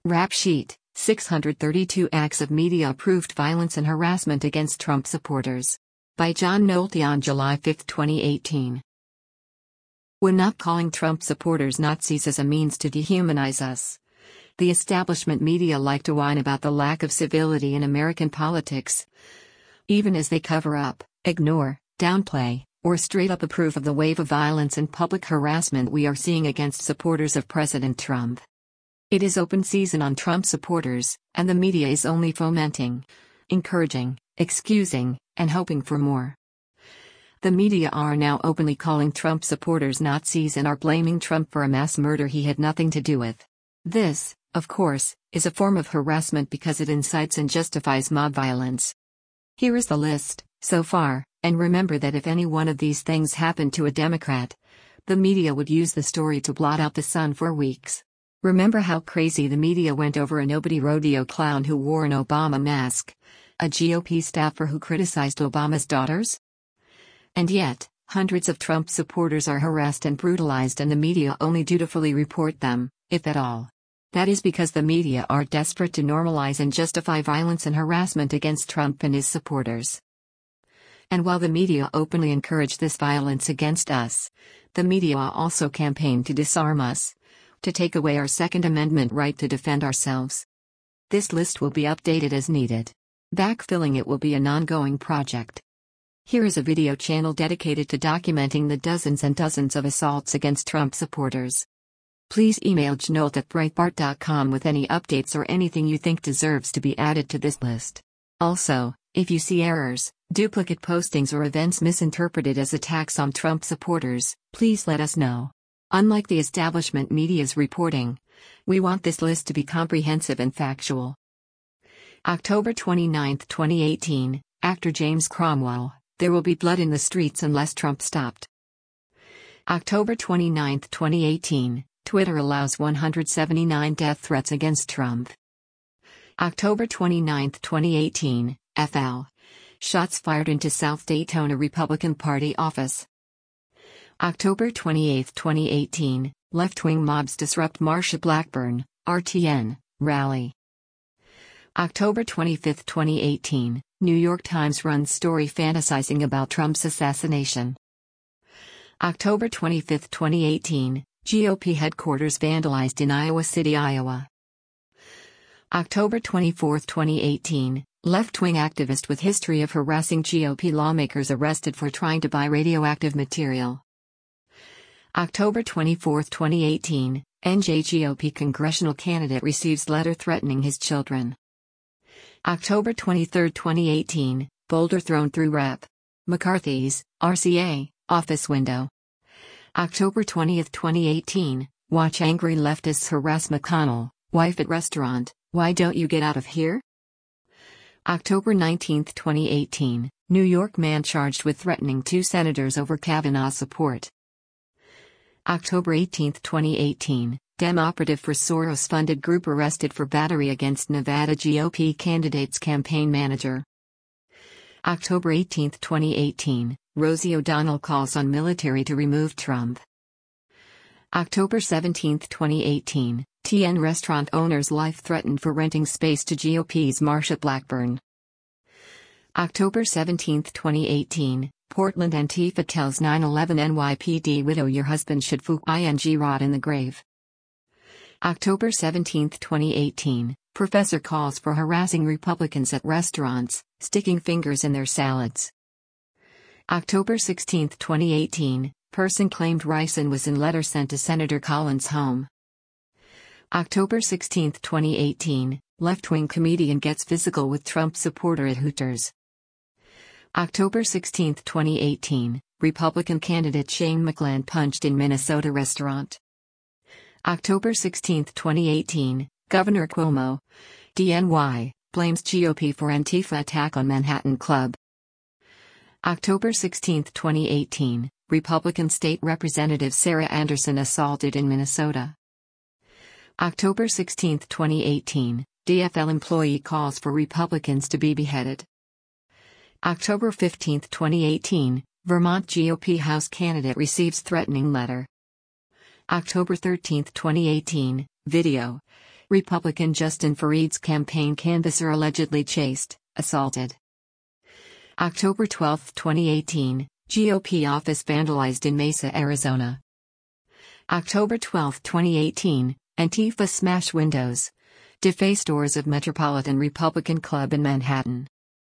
Rap Sheet: 632 Acts of Media-Approved Violence and Harassment Against Trump Supporters. By John Nolte on July 5, 2018. We're not calling Trump supporters Nazis as a means to dehumanize us. The establishment media like to whine about the lack of civility in American politics, even as they cover up, ignore, downplay, or straight up approve of the wave of violence and public harassment we are seeing against supporters of President Trump. It is open season on Trump supporters, and the media is only fomenting, encouraging, excusing, and hoping for more. The media are now openly calling Trump supporters Nazis and are blaming Trump for a mass murder he had nothing to do with. This, of course, is a form of harassment because it incites and justifies mob violence. Here is the list, so far, and remember that if any one of these things happened to a Democrat, the media would use the story to blot out the sun for weeks. Remember how crazy the media went over a nobody rodeo clown who wore an Obama mask, a GOP staffer who criticized Obama's daughters? And yet, hundreds of Trump supporters are harassed and brutalized and the media only dutifully report them, if at all. That is because the media are desperate to normalize and justify violence and harassment against Trump and his supporters. And while the media openly encourage this violence against us, the media also campaign to disarm us, to take away our Second Amendment right to defend ourselves. This list will be updated as needed. Backfilling it will be an ongoing project. Here is a video channel dedicated to documenting the dozens and dozens of assaults against Trump supporters. Please email jnolt@breitbart.com with any updates or anything you think deserves to be added to this list. Also, if you see errors, duplicate postings or events misinterpreted as attacks on Trump supporters, please let us know. Unlike the establishment media's reporting, we want this list to be comprehensive and factual. October 29, 2018, actor James Cromwell: "There will be blood in the streets unless Trump stopped." October 29, 2018, Twitter allows 179 death threats against Trump. October 29, 2018, FL: shots fired into South Daytona Republican Party office. October 28, 2018, left-wing mobs disrupt Marsha Blackburn, RTN, rally. October 25, 2018, New York Times runs story fantasizing about Trump's assassination. October 25, 2018, GOP headquarters vandalized in Iowa City, Iowa. October 24, 2018, left-wing activist with history of harassing GOP lawmakers arrested for trying to buy radioactive material. October 24, 2018, NJ GOP congressional candidate receives letter threatening his children. October 23, 2018, boulder thrown through Rep. McCarthy's, RCA, office window. October 20, 2018, watch angry leftists harass McConnell, wife at restaurant: "Why don't you get out of here?" October 19, 2018, New York man charged with threatening two senators over Kavanaugh support. October 18, 2018, Dem operative for Soros-funded group arrested for battery against Nevada GOP candidate's campaign manager. October 18, 2018, Rosie O'Donnell calls on military to remove Trump. October 17, 2018, TN restaurant owner's life threatened for renting space to GOP's Marsha Blackburn. October 17, 2018, Portland Antifa tells 9/11 NYPD widow your husband should rot in the grave. October 17, 2018, professor calls for harassing Republicans at restaurants, sticking fingers in their salads. October 16, 2018, person claimed ricin was in letter sent to Senator Collins' home. October 16, 2018, left-wing comedian gets physical with Trump supporter at Hooters. October 16, 2018, Republican candidate Shane McClellan punched in Minnesota restaurant. October 16, 2018, Governor Cuomo, DNY, blames GOP for Antifa attack on Manhattan Club. October 16, 2018, Republican State Representative Sarah Anderson assaulted in Minnesota. October 16, 2018, DFL employee calls for Republicans to be beheaded. October 15, 2018, Vermont GOP House candidate receives threatening letter. October 13, 2018, video. Republican Justin Fareed's campaign canvasser allegedly chased, assaulted. October 12, 2018, GOP office vandalized in Mesa, Arizona. October 12, 2018, Antifa smash windows. Deface doors of Metropolitan Republican Club in Manhattan.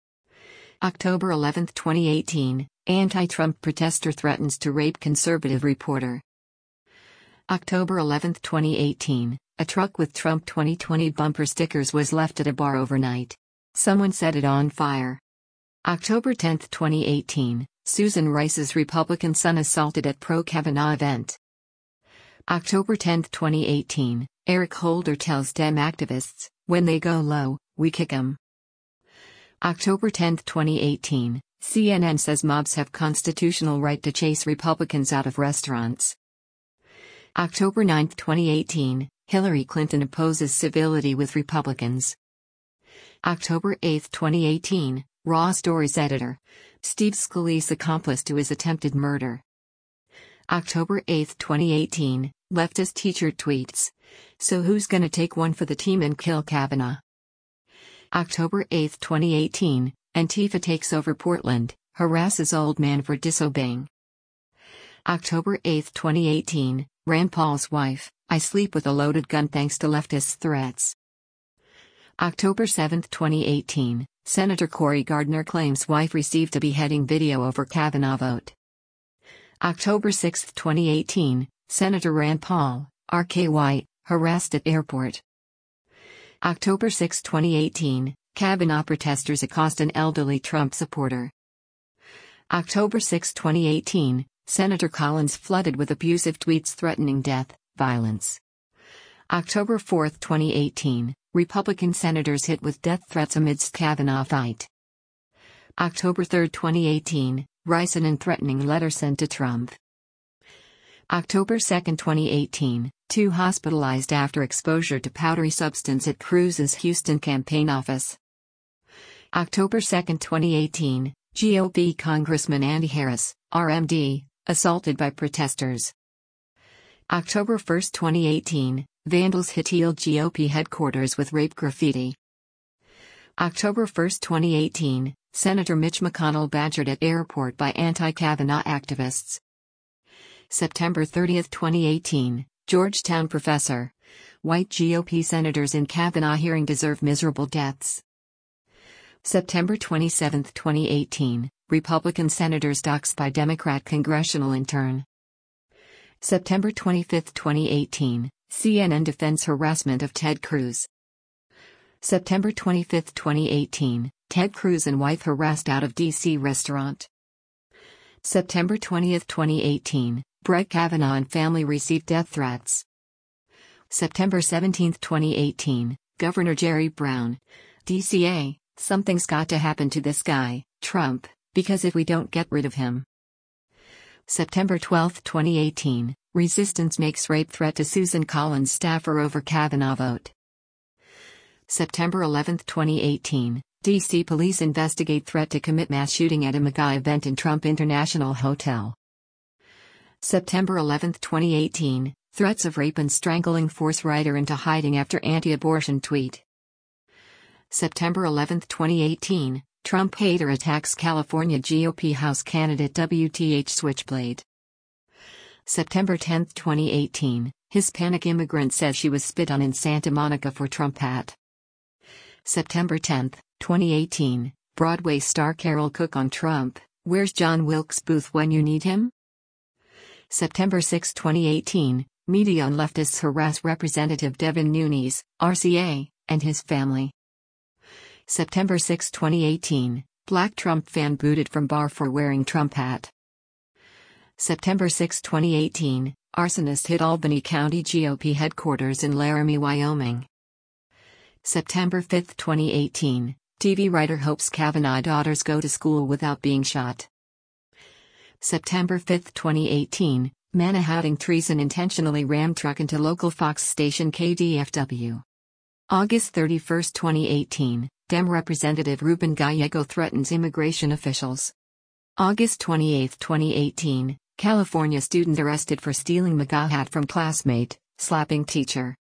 October 11, 2018, anti-Trump protester threatens to rape conservative reporter. October 11, 2018, a truck with Trump 2020 bumper stickers was left at a bar overnight. Someone set it on fire. October 10, 2018, Susan Rice's Republican son assaulted at pro-Kavanaugh event. October 10, 2018, Eric Holder tells Dem activists, when they go low, we kick 'em. October 10, 2018, CNN says mobs have constitutional right to chase Republicans out of restaurants. October 9, 2018, Hillary Clinton opposes civility with Republicans. October 8, 2018, Raw Stories editor, Steve Scalise accomplice to his attempted murder. October 8, 2018, leftist teacher tweets, so who's gonna take one for the team and kill Kavanaugh? October 8, 2018, Antifa takes over Portland, harasses old man for disobeying. October 8, 2018, Rand Paul's wife, I sleep with a loaded gun thanks to leftist threats. October 7, 2018, Senator Cory Gardner claims wife received a beheading video over Kavanaugh vote. October 6, 2018, Senator Rand Paul, RKY, harassed at airport. October 6, 2018, Kavanaugh protesters accost an elderly Trump supporter. October 6, 2018, Senator Collins flooded with abusive tweets threatening death, violence. October 4, 2018, Republican senators hit with death threats amidst Kavanaugh fight. October 3, 2018, Rice in threatening letter sent to Trump. October 2, 2018, two hospitalized after exposure to powdery substance at Cruz's Houston campaign office. October 2, 2018, GOP Congressman Andy Harris, RMD, assaulted by protesters. October 1, 2018, vandals hit Hill GOP headquarters with rape graffiti. October 1, 2018, Senator Mitch McConnell badgered at airport by anti-Kavanaugh activists. September 30, 2018, Georgetown professor. White GOP senators in Kavanaugh hearing deserve miserable deaths. September 27, 2018, Republican senators doxxed by Democrat congressional intern. September 25, 2018, CNN defends harassment of Ted Cruz. September 25, 2018, Ted Cruz and wife harassed out of D.C. restaurant. September 20, 2018, Brett Kavanaugh and family received death threats. September 17, 2018, Governor Jerry Brown, DCA, something's got to happen to this guy, Trump, because if we don't get rid of him. September 12, 2018, resistance makes rape threat to Susan Collins staffer over Kavanaugh vote. September 11, 2018, D.C. police investigate threat to commit mass shooting at a MAGA event in Trump International Hotel. September 11, 2018, threats of rape and strangling force writer into hiding after anti-abortion tweet. September 11, 2018, Trump hater attacks California GOP House candidate WTH Switchblade. September 10, 2018, Hispanic immigrant says she was spit on in Santa Monica for Trump hat. September 10, 2018, Broadway star Carol Cook on Trump, where's John Wilkes Booth when you need him? September 6, 2018, media on leftists harass Representative Devin Nunes, RCA, and his family. September 6, 2018, Black Trump fan booted from bar for wearing Trump hat. September 6, 2018, arsonist hit Albany County GOP headquarters in Laramie, Wyoming. September 5, 2018, TV writer hopes Kavanaugh daughters go to school without being shot. September 5, 2018, Manhattan treason intentionally rammed truck into local Fox station KDFW. August 31, 2018, Dem Representative Ruben Gallego threatens immigration officials. August 28, 2018, California student arrested for stealing MAGA hat from classmate, slapping teacher.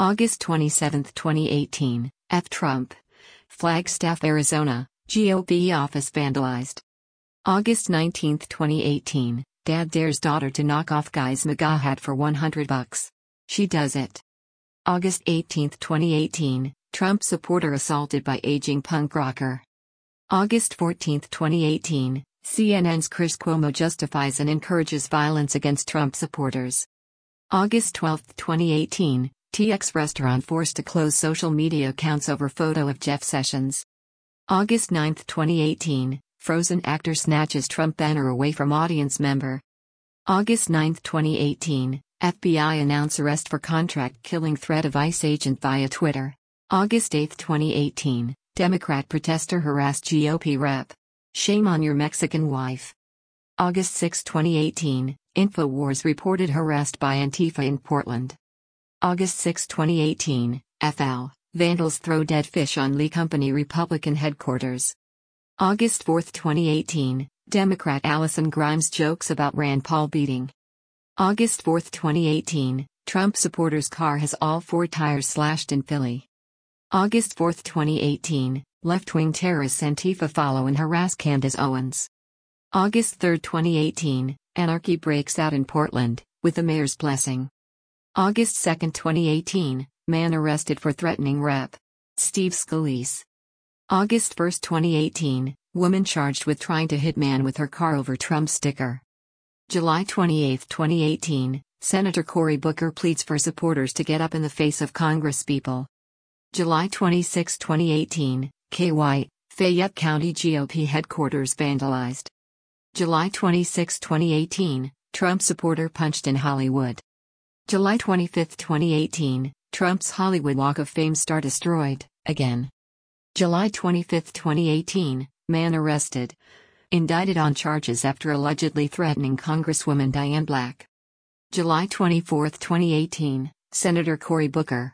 August 27, 2018, F. Trump. Flagstaff, Arizona, GOP office vandalized. August 19, 2018, Dad dares daughter to knock off guy's MAGA hat for $100. She does it. August 18, 2018, Trump supporter assaulted by aging punk rocker. August 14, 2018, CNN's Chris Cuomo justifies and encourages violence against Trump supporters. August 12, 2018, TX restaurant forced to close social media accounts over photo of Jeff Sessions. August 9, 2018, Frozen actor snatches Trump banner away from audience member. August 9, 2018, FBI announce arrest for contract killing threat of ICE agent via Twitter. August 8, 2018, Democrat protester harassed GOP rep. Shame on your Mexican wife. August 6, 2018, InfoWars reported harassed by Antifa in Portland. August 6, 2018, FL, vandals throw dead fish on Lee Company Republican headquarters. August 4, 2018, Democrat Allison Grimes jokes about Rand Paul beating. August 4, 2018, Trump supporter's car has all 4 tires slashed in Philly. August 4, 2018, left-wing terrorists Antifa follow and harass Candace Owens. August 3, 2018, anarchy breaks out in Portland, with the mayor's blessing. August 2, 2018, man arrested for threatening Rep. Steve Scalise. August 1, 2018, woman charged with trying to hit man with her car over Trump sticker. July 28, 2018, Senator Cory Booker pleads for supporters to get up in the face of Congresspeople. July 26, 2018, KY, Fayette County GOP headquarters vandalized. July 26, 2018, Trump supporter punched in Hollywood. July 25, 2018, Trump's Hollywood Walk of Fame star destroyed, again. July 25, 2018, man arrested. Indicted on charges after allegedly threatening Congresswoman Diane Black. July 24, 2018, Senator Cory Booker.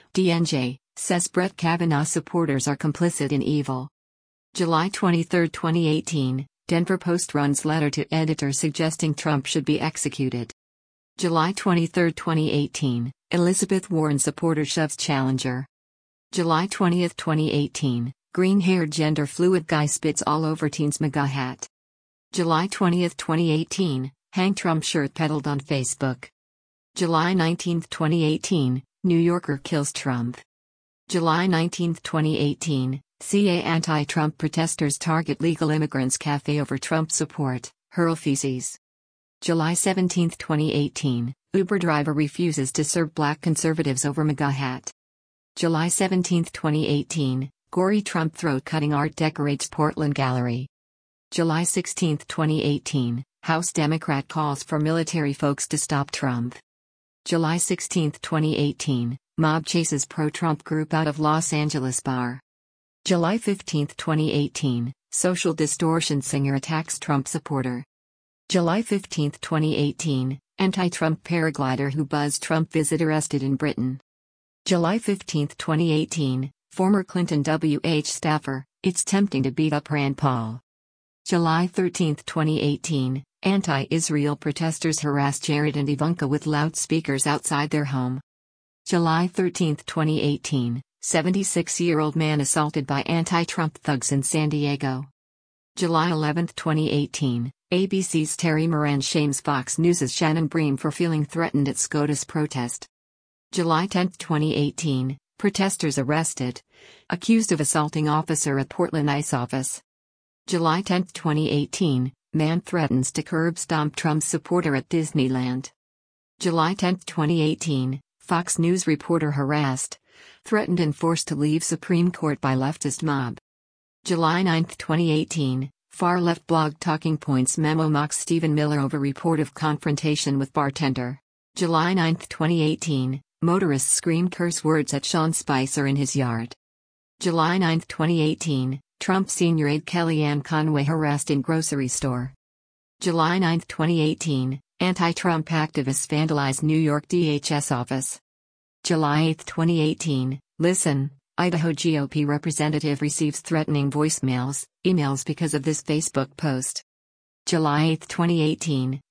DNJ, says Brett Kavanaugh supporters are complicit in evil. July 23, 2018, Denver Post runs letter to editor suggesting Trump should be executed. July 23, 2018, Elizabeth Warren supporter shoves challenger. July 20, 2018, green-haired gender-fluid guy spits all over teen's MAGA hat. July 20, 2018, hang Trump shirt peddled on Facebook. July 19, 2018, New Yorker kills Trump. July 19, 2018, CA anti-Trump protesters target legal immigrants cafe over Trump support, hurl feces. July 17, 2018, Uber driver refuses to serve black conservatives over MAGA hat. July 17, 2018, gory Trump throat-cutting art decorates Portland Gallery. July 16, 2018, House Democrat calls for military folks to stop Trump. July 16, 2018, mob chases pro-Trump group out of Los Angeles bar. July 15, 2018, social distortion singer attacks Trump supporter. July 15, 2018, anti-Trump paraglider who buzzed Trump visit arrested in Britain. July 15, 2018, former Clinton WH staffer, it's tempting to beat up Rand Paul. July 13, 2018, anti-Israel protesters harass Jared and Ivanka with loudspeakers outside their home. July 13, 2018, 76-year-old man assaulted by anti-Trump thugs in San Diego. July 11, 2018, ABC's Terry Moran shames Fox News' Shannon Bream for feeling threatened at SCOTUS protest. July 10, 2018, protesters arrested. Accused of assaulting officer at Portland ICE office. July 10, 2018, man threatens to curb stomp Trump supporter at Disneyland. July 10, 2018, Fox News reporter harassed. Threatened and forced to leave Supreme Court by leftist mob. July 9, 2018, far-left blog Talking Points memo mocks Stephen Miller over report of confrontation with bartender. July 9, 2018, motorists scream curse words at Sean Spicer in his yard. July 9, 2018, Trump senior aide Kellyanne Conway harassed in grocery store. July 9, 2018, anti-Trump activists vandalize New York DHS office. July 8, 2018, listen, Idaho GOP representative receives threatening voicemails, emails because of this Facebook post. July 8, 2018,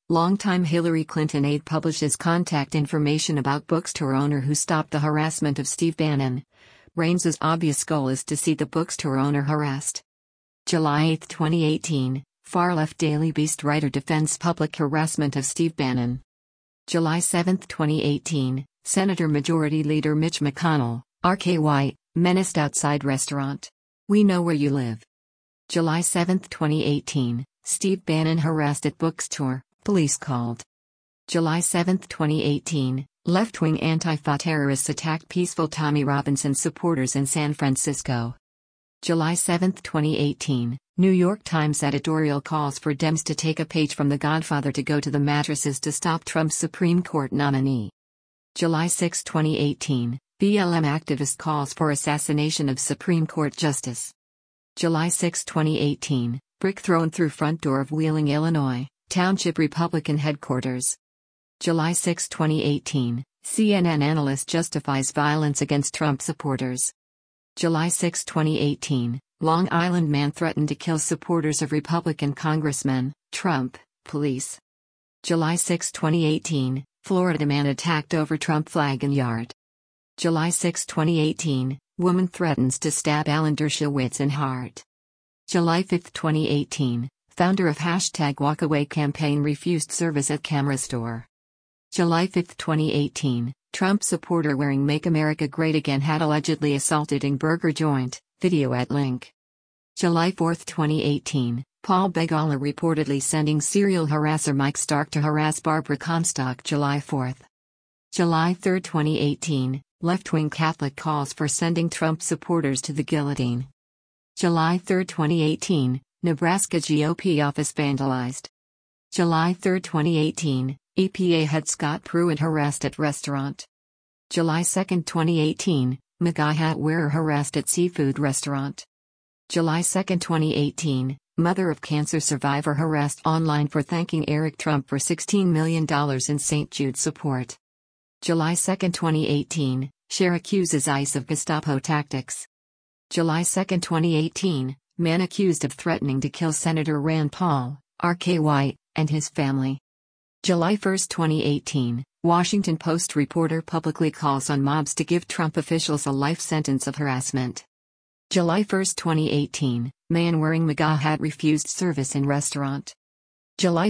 Longtime Hillary Clinton aide publishes contact information about bookstore owner who stopped the harassment of Steve Bannon. Reigns' obvious goal is to see the bookstore owner harassed. July 8, 2018, far-left Daily Beast writer defends public harassment of Steve Bannon. July 7, 2018, Senator Majority Leader Mitch McConnell, RKY, menaced outside restaurant. We know where you live. July 7, 2018, Steve Bannon harassed at bookstore, police called. July 7, 2018, left-wing Antifa terrorists attacked peaceful Tommy Robinson supporters in San Francisco. July 7, 2018, New York Times editorial calls for Dems to take a page from The Godfather to go to the mattresses to stop Trump's Supreme Court nominee. July 6, 2018, BLM activist calls for assassination of Supreme Court Justice. July 6, 2018, brick thrown through front door of Wheeling, Illinois, Township Republican headquarters. July 6, 2018, CNN analyst justifies violence against Trump supporters. July 6, 2018, Long Island man threatened to kill supporters of Republican Congressman Trump, police. July 6, 2018, Florida man attacked over Trump flag in yard. July 6, 2018, woman threatens to stab Alan Dershowitz in heart. July 5, 2018, founder of #Walkaway campaign refused service at camera store. July 5, 2018, Trump supporter wearing Make America Great Again hat allegedly assaulted in burger joint, video at link. July 4, 2018, Paul Begala reportedly sending serial harasser Mike Stark to harass Barbara Comstock. July 4. July 3, 2018, left-wing Catholic calls for sending Trump supporters to the guillotine. July 3, 2018, Nebraska GOP office vandalized. July 3, 2018, EPA head Scott Pruitt harassed at restaurant. July 2, 2018, MAGA hat wearer harassed at seafood restaurant. July 2, 2018, mother of cancer survivor harassed online for thanking Eric Trump for $16 million in St. Jude support. July 2, 2018, Cher accuses ICE of Gestapo tactics. July 2, 2018, man accused of threatening to kill Senator Rand Paul, RKY, and his family. July 1, 2018, Washington Post reporter publicly calls on mobs to give Trump officials a life sentence of harassment. July 1, 2018, man wearing MAGA hat refused service in restaurant. July 1,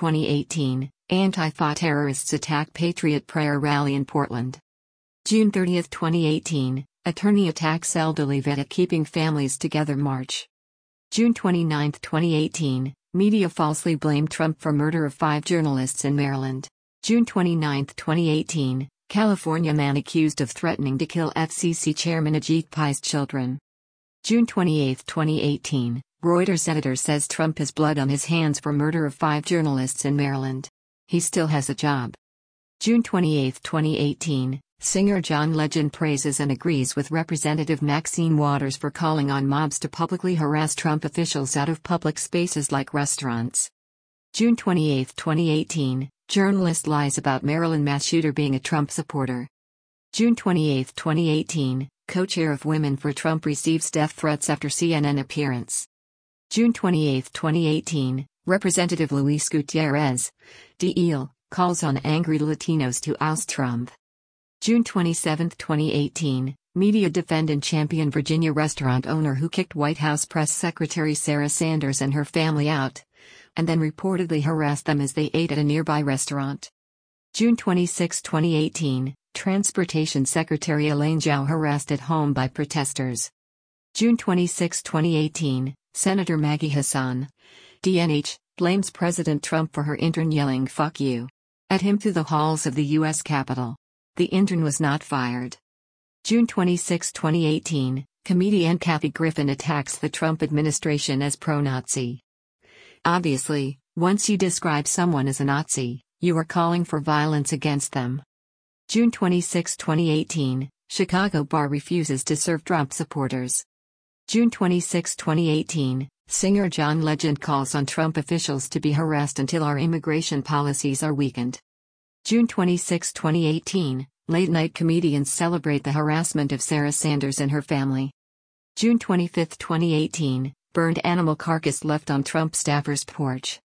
2018, Antifa terrorists attack Patriot Prayer rally in Portland. June 30, 2018, attorney attacks elderly vet at Keeping Families Together march. June 29, 2018, media falsely blamed Trump for murder of 5 journalists in Maryland. June 29, 2018, California man accused of threatening to kill FCC Chairman Ajit Pai's children. June 28, 2018, Reuters editor says Trump has blood on his hands for murder of 5 journalists in Maryland. He still has a job. June 28, 2018, singer John Legend praises and agrees with Representative Maxine Waters for calling on mobs to publicly harass Trump officials out of public spaces like restaurants. June 28, 2018, journalist lies about Maryland mass shooter being a Trump supporter. June 28, 2018, co-chair of Women for Trump receives death threats after CNN appearance. June 28, 2018, Representative Luis Gutierrez, DL, calls on angry Latinos to oust Trump. June 27, 2018, media defend and champion Virginia restaurant owner who kicked White House Press Secretary Sarah Sanders and her family out, and then reportedly harassed them as they ate at a nearby restaurant. June 26, 2018, Transportation Secretary Elaine Chao harassed at home by protesters. June 26, 2018, Senator Maggie Hassan, DNH, blames President Trump for her intern yelling "fuck you" at him through the halls of the U.S. Capitol. The intern was not fired. June 26, 2018, comedian Kathy Griffin attacks the Trump administration as pro-Nazi. Obviously, once you describe someone as a Nazi, you are calling for violence against them. June 26, 2018, Chicago bar refuses to serve Trump supporters. June 26, 2018, singer John Legend calls on Trump officials to be harassed until our immigration policies are weakened. June 26, 2018, late-night comedians celebrate the harassment of Sarah Sanders and her family. June 25, 2018, burned animal carcass left on Trump staffer's porch.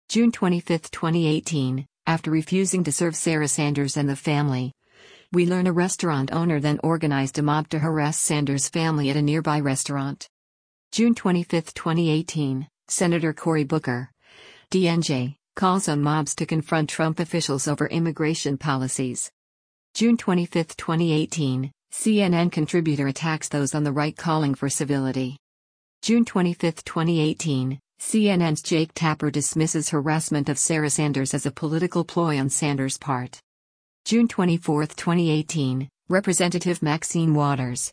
June 25, 2018, after refusing to serve Sarah Sanders and the family. We learn a restaurant owner then organized a mob to harass Sanders' family at a nearby restaurant. June 25, 2018, Senator Cory Booker, DNJ, calls on mobs to confront Trump officials over immigration policies. June 25, 2018, CNN contributor attacks those on the right calling for civility. June 25, 2018, CNN's Jake Tapper dismisses harassment of Sarah Sanders as a political ploy on Sanders' part. June 24, 2018, Representative Maxine Waters,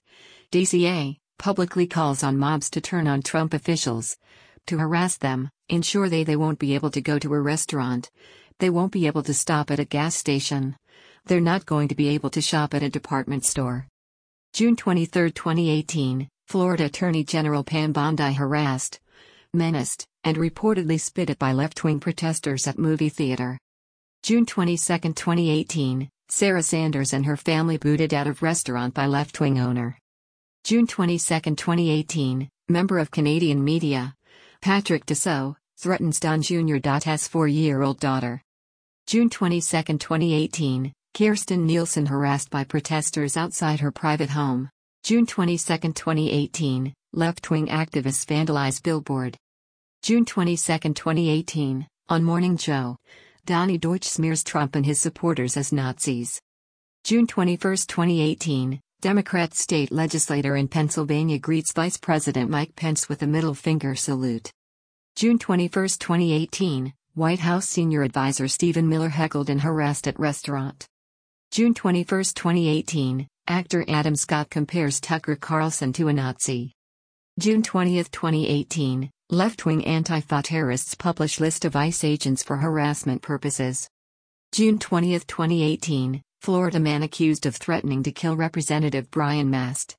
DCA, publicly calls on mobs to turn on Trump officials, to harass them, ensure they won't be able to go to a restaurant, they won't be able to stop at a gas station, they're not going to be able to shop at a department store. June 23, 2018, Florida Attorney General Pam Bondi harassed, menaced, and reportedly spit at by left-wing protesters at movie theater. June 22, 2018, Sarah Sanders and her family booted out of restaurant by left-wing owner. June 22, 2018, member of Canadian media, Patrick Dussault, threatens Don Jr.'s 4-year-old daughter. June 22, 2018, Kirstjen Nielsen harassed by protesters outside her private home. June 22, 2018, left-wing activists vandalize billboard. June 22, 2018, on Morning Joe, Donny Deutsch smears Trump and his supporters as Nazis. June 21, 2018, Democrat state legislator in Pennsylvania greets Vice President Mike Pence with a middle finger salute. June 21, 2018, White House senior advisor Stephen Miller heckled and harassed at restaurant. June 21, 2018, actor Adam Scott compares Tucker Carlson to a Nazi. June 20, 2018, left-wing Antifa terrorists publish list of ICE agents for harassment purposes. June 20, 2018, Florida man accused of threatening to kill Representative Brian Mast,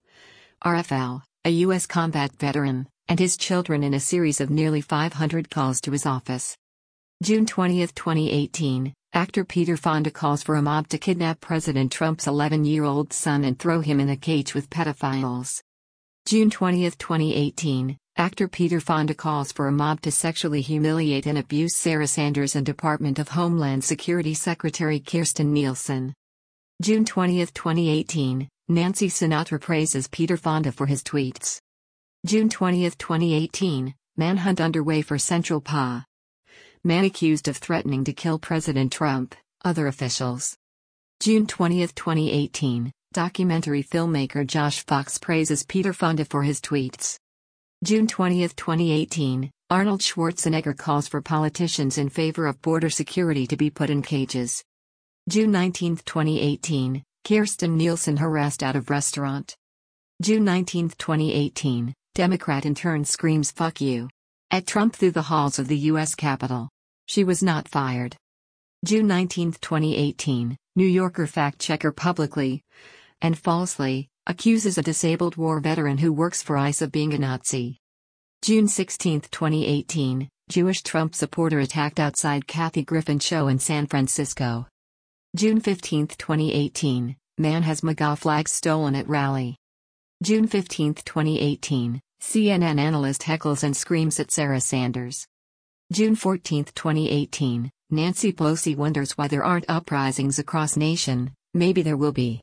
RFL, a U.S. combat veteran, and his children in a series of nearly 500 calls to his office. June 20, 2018, actor Peter Fonda calls for a mob to kidnap President Trump's 11-year-old son and throw him in a cage with pedophiles. June 20, 2018, actor Peter Fonda calls for a mob to sexually humiliate and abuse Sarah Sanders and Department of Homeland Security Secretary Kirstjen Nielsen. June 20, 2018, Nancy Sinatra praises Peter Fonda for his tweets. June 20, 2018, manhunt underway for Central PA. Man accused of threatening to kill President Trump, other officials. June 20, 2018, documentary filmmaker Josh Fox praises Peter Fonda for his tweets. June 20, 2018, Arnold Schwarzenegger calls for politicians in favor of border security to be put in cages. June 19, 2018, Kirstjen Nielsen harassed out of restaurant. June 19, 2018, Democrat intern screams "fuck you" at Trump through the halls of the U.S. Capitol. She was not fired. June 19, 2018, New Yorker fact-checker publicly and falsely accuses a disabled war veteran who works for ICE of being a Nazi. June 16, 2018, Jewish Trump supporter attacked outside Kathy Griffin show in San Francisco. June 15, 2018, man has MAGA flags stolen at rally. June 15, 2018, CNN analyst heckles and screams at Sarah Sanders. June 14, 2018, Nancy Pelosi wonders why there aren't uprisings across nation, maybe there will be.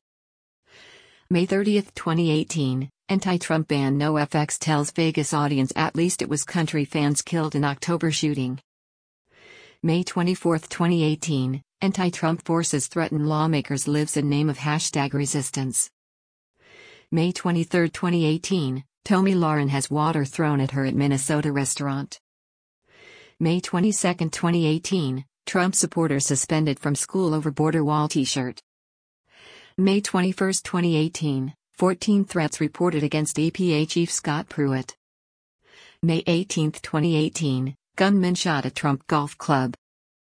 May 30, 2018, anti-Trump ban NoFX tells Vegas audience at least it was country fans killed in October shooting. May 24, 2018, anti-Trump forces threaten lawmakers lives in name of #resistance. May 23, 2018, Tomi Lahren has water thrown at her at Minnesota restaurant. May 22, 2018, Trump supporter suspended from school over border wall t-shirt. May 21, 2018, 14 threats reported against EPA Chief Scott Pruitt. May 18, 2018, gunman shot at Trump Golf Club.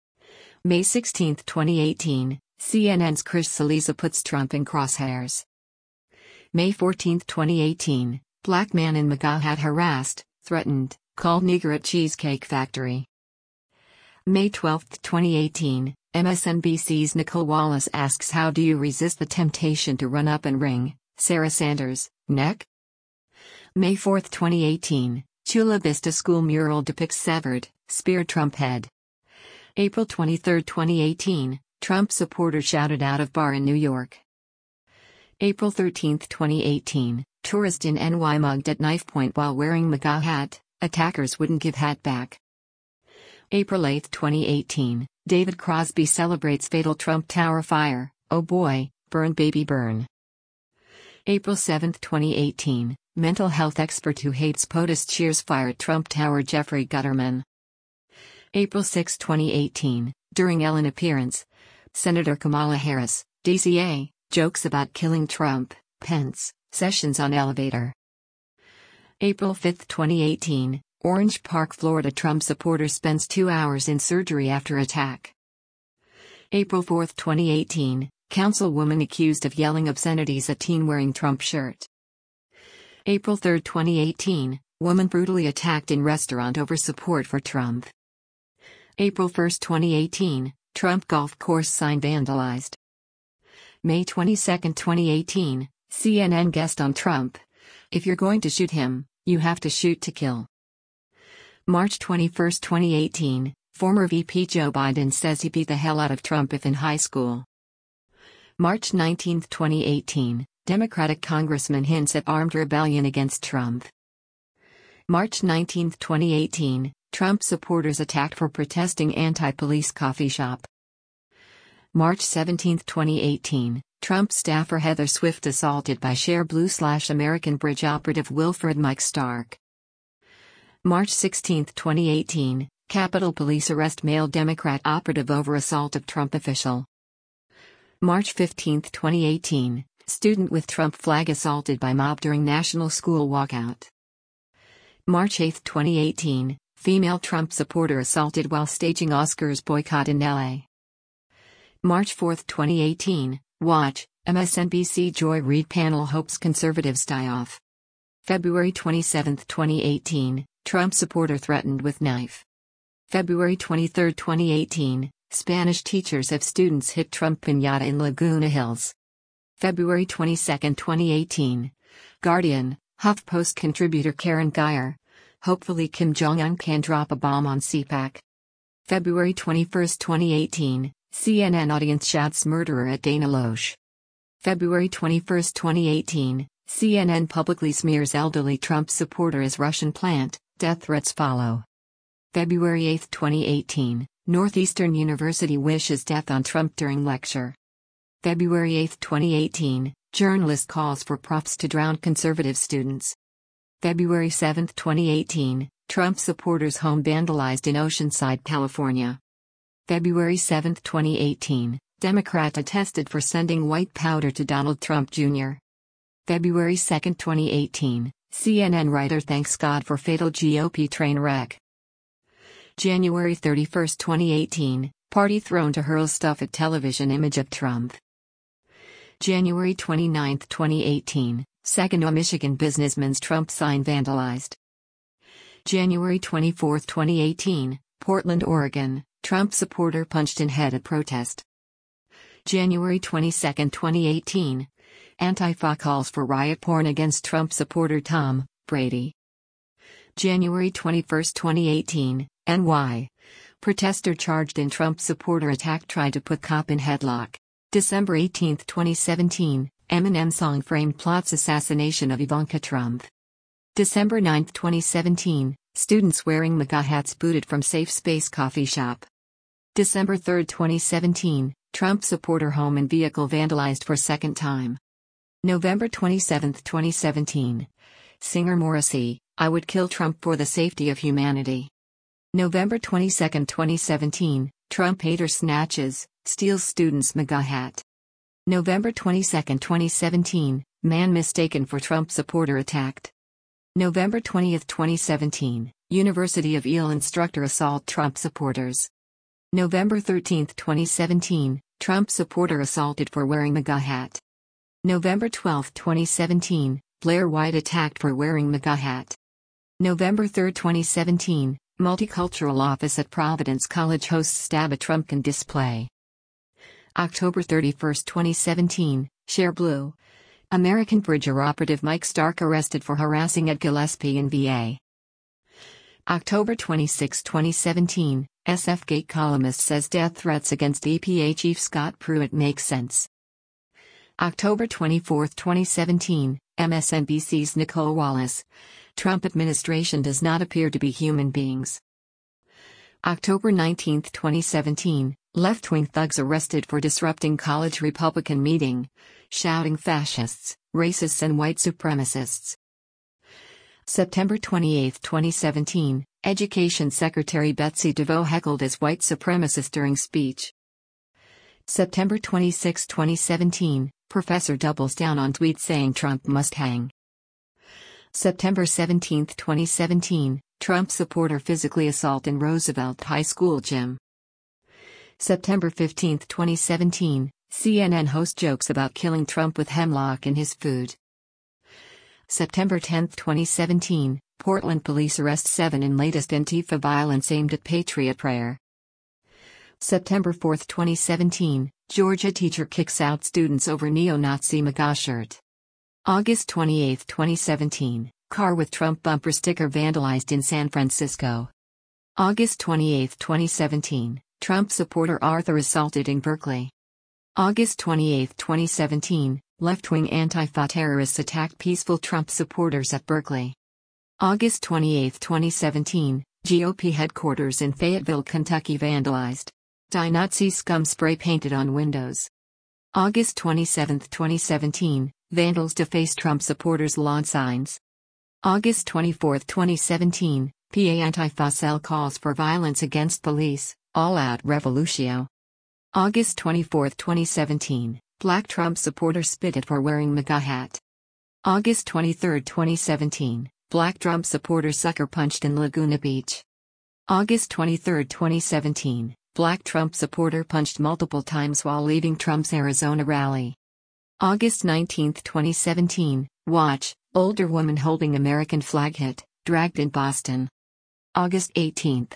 May 16, 2018, CNN's Chris Cillizza puts Trump in crosshairs. May 14, 2018, black man in MAGA hat harassed, threatened, called nigger at Cheesecake Factory. May 12, 2018, MSNBC's Nicole Wallace asks how do you resist the temptation to run up and wring Sarah Sanders' neck? May 4, 2018, Chula Vista school mural depicts severed, spear Trump head. April 23, 2018, Trump supporter shouted out of bar in New York. April 13, 2018, tourist in NY mugged at knife point while wearing MAGA hat, attackers wouldn't give hat back. April 8, 2018, David Crosby celebrates fatal Trump Tower fire, oh boy, burn baby burn. April 7, 2018, mental health expert who hates POTUS cheers fire at Trump Tower Jeffrey Gutterman. April 6, 2018, during Ellen appearance, Senator Kamala Harris, DCA, jokes about killing Trump, Pence, Sessions on elevator. April 5, 2018, Orange Park, Florida Trump supporter spends 2 hours in surgery after attack. April 4, 2018, councilwoman accused of yelling obscenities at teen wearing Trump shirt. April 3, 2018, woman brutally attacked in restaurant over support for Trump. April 1, 2018, Trump golf course sign vandalized. May 22, 2018, CNN guest on Trump. If you're going to shoot him, you have to shoot to kill. March 21, 2018, former VP Joe Biden says he beat the hell out of Trump if in high school. March 19, 2018, Democratic congressman hints at armed rebellion against Trump. March 19, 2018, Trump supporters attacked for protesting anti-police coffee shop. March 17, 2018, Trump staffer Heather Swift assaulted by ShareBlue/American Bridge operative Wilfred Mike Stark. March 16, 2018, Capitol Police arrest male Democrat operative over assault of Trump official. March 15, 2018, student with Trump flag assaulted by mob during national school walkout. March 8, 2018, female Trump supporter assaulted while staging Oscars boycott in LA. March 4, 2018, watch, MSNBC Joy Reid panel hopes conservatives die off. February 27, 2018, Trump supporter threatened with knife. February 23, 2018, Spanish teachers have students hit Trump piñata in Laguna Hills. February 22, 2018, Guardian, HuffPost contributor Karen Geyer. Hopefully Kim Jong-un can drop a bomb on CPAC. February 21, 2018, CNN audience shouts murderer at Dana Loesch. February 21, 2018, CNN publicly smears elderly Trump supporter as Russian plant, death threats follow. February 8, 2018, Northeastern University wishes death on Trump during lecture. February 8, 2018, journalist calls for profs to drown conservative students. February 7, 2018, Trump supporters' home vandalized in Oceanside, California. February 7, 2018, Democrat attested for sending white powder to Donald Trump Jr. February 2, 2018, CNN writer thanks God for fatal GOP train wreck. January 31, 2018, party thrown to hurl stuff at television image of Trump. January 29, 2018, Saginaw, Michigan businessman's Trump sign vandalized. January 24, 2018, Portland, Oregon, Trump supporter punched in head at protest. January 22, 2018, Antifa calls for riot porn against Trump supporter Tom Brady. January 21, 2018, NY. Protester charged in Trump supporter attack tried to put cop in headlock. December 18, 2017, Eminem song framed plots assassination of Ivanka Trump. December 9, 2017, students wearing MAGA hats booted from Safe Space coffee shop. December 3, 2017, Trump supporter home and vehicle vandalized for second time. November 27, 2017, singer Morrissey, I would kill Trump for the safety of humanity. November 22, 2017, Trump hater steals student's MAGA hat. November 22, 2017, man mistaken for Trump supporter attacked. November 20, 2017, University of Yale instructor assault Trump supporters. November 13, 2017, Trump supporter assaulted for wearing MAGA hat. November 12, 2017, Blair White attacked for wearing MAGA hat. November 3, 2017, Multicultural office at Providence College hosts stab at Trumpkin display. October 31, 2017, ShareBlue. American Bridger operative Mike Stark arrested for harassing at Gillespie in VA. October 26, 2017, SFGate columnist says death threats against EPA Chief Scott Pruitt make sense. October 24, 2017, MSNBC's Nicole Wallace. Trump administration does not appear to be human beings. October 19, 2017, left-wing thugs arrested for disrupting college Republican meeting, shouting fascists, racists and white supremacists. September 28, 2017, Education Secretary Betsy DeVos heckled as white supremacist during speech. September 26, 2017, Professor doubles down on tweet saying Trump must hang. September 17, 2017, Trump supporter physically assault in Roosevelt High School gym. September 15, 2017, CNN host jokes about killing Trump with hemlock in his food. September 10, 2017, Portland police arrest 7 in latest Antifa violence aimed at Patriot Prayer. September 4, 2017, Georgia teacher kicks out students over neo-Nazi MAGA shirt. August 28, 2017, car with Trump bumper sticker vandalized in San Francisco. August 28, 2017, Trump supporter Arthur assaulted in Berkeley. August 28, 2017, left-wing Antifa terrorists attacked peaceful Trump supporters at Berkeley. August 28, 2017, GOP headquarters in Fayetteville, Kentucky vandalized. Nazi scum spray painted on windows. August 27, 2017, vandals deface Trump supporters' lawn signs. August 24, 2017, PA Antifa cell calls for violence against police, all-out revolutio. August 24, 2017, black Trump supporter spitted for wearing MAGA hat. August 23, 2017, black Trump supporter sucker punched in Laguna Beach. August 23, 2017, black Trump supporter punched multiple times while leaving Trump's Arizona rally. August 19, 2017, watch, older woman holding American flag hit, dragged in Boston. August 18,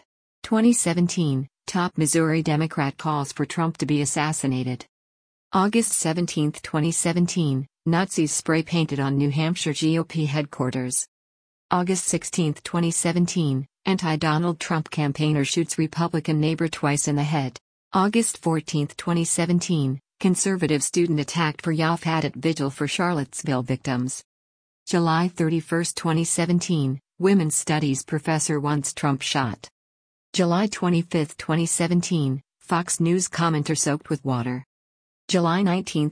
2017, top Missouri Democrat calls for Trump to be assassinated. August 17, 2017, Nazis spray painted on New Hampshire GOP headquarters. August 16, 2017, anti-Donald Trump campaigner shoots Republican neighbor twice in the head. August 14, 2017, conservative student attacked for YAF at vigil for Charlottesville victims. July 31, 2017, women's studies professor wants Trump shot. July 25, 2017, Fox News commenter soaked with water. July 19,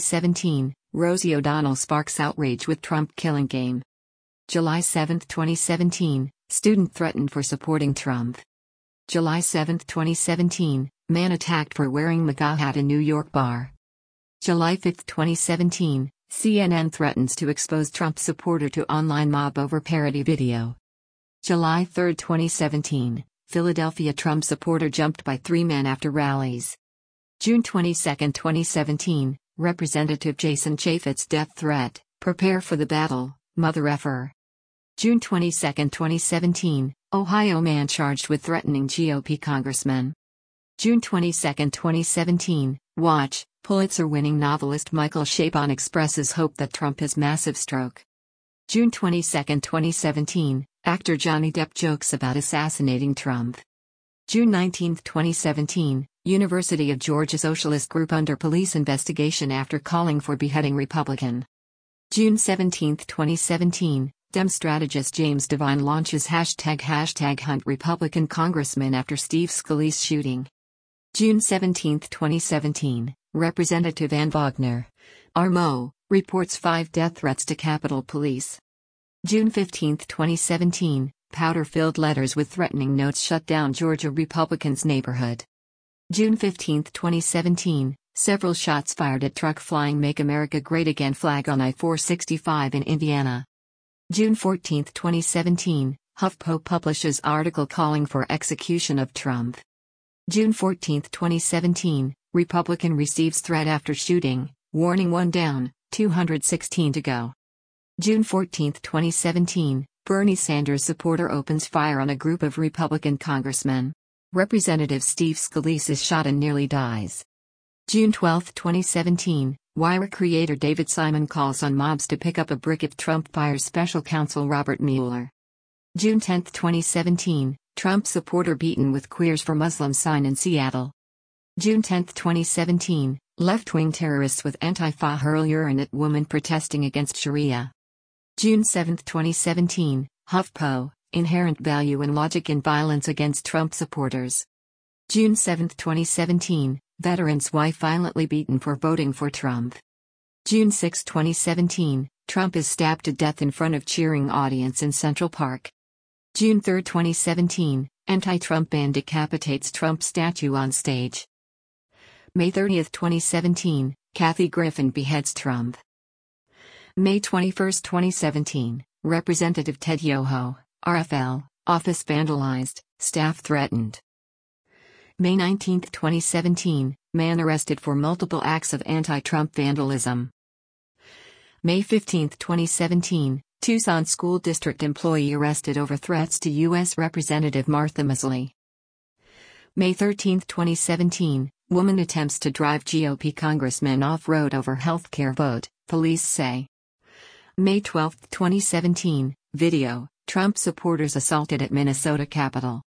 2017, Rosie O'Donnell sparks outrage with Trump killing game. July 7, 2017, student threatened for supporting Trump. July 7, 2017, man attacked for wearing MAGA hat in New York bar. July 5, 2017, CNN threatens to expose Trump supporter to online mob over parody video. July 3, 2017, Philadelphia Trump supporter jumped by 3 men after rallies. June 22, 2017, Representative Jason Chaffetz death threat, prepare for the battle, mother effer. June 22, 2017, Ohio man charged with threatening GOP congressman. June 22, 2017, watch, Pulitzer-winning novelist Michael Chabon expresses hope that Trump has massive stroke. June 22, 2017, actor Johnny Depp jokes about assassinating Trump. June 19, 2017, University of Georgia socialist group under police investigation after calling for beheading Republican. June 17, 2017, Dem strategist James Devine launches hashtag hunt Republican congressman after Steve Scalise shooting. June 17, 2017, Representative Ann Wagner, RMO, reports 5 death threats to Capitol Police. June 15, 2017, powder-filled letters with threatening notes shut down Georgia Republicans' neighborhood. June 15, 2017, several shots fired at truck flying Make America Great Again flag on I-465 in Indiana. June 14, 2017, HuffPo publishes article calling for execution of Trump. June 14, 2017, Republican receives threat after shooting, warning 1 down, 216 to go. June 14, 2017, Bernie Sanders supporter opens fire on a group of Republican congressmen. Representative Steve Scalise is shot and nearly dies. June 12, 2017, Wire creator David Simon calls on mobs to pick up a brick if Trump fires special counsel Robert Mueller. June 10, 2017, Trump supporter beaten with Queers for Muslims sign in Seattle. June 10, 2017, left-wing terrorists with Antifa hurl urine at woman protesting against Sharia. June 7, 2017, HuffPo, inherent value and logic in violence against Trump supporters. June 7, 2017, veteran's wife violently beaten for voting for Trump. June 6, 2017, Trump is stabbed to death in front of cheering audience in Central Park. June 3, 2017, anti-Trump ban decapitates Trump statue on stage. May 30, 2017, Kathy Griffin beheads Trump. May 21, 2017, Representative Ted Yoho, RFL, office vandalized, staff threatened. May 19, 2017, man arrested for multiple acts of anti-Trump vandalism. May 15, 2017, Tucson School District employee arrested over threats to U.S. Representative Martha Mosley. May 13, 2017, woman attempts to drive GOP congressman off-road over healthcare vote, police say. May 12, 2017, video, Trump supporters assaulted at Minnesota Capitol.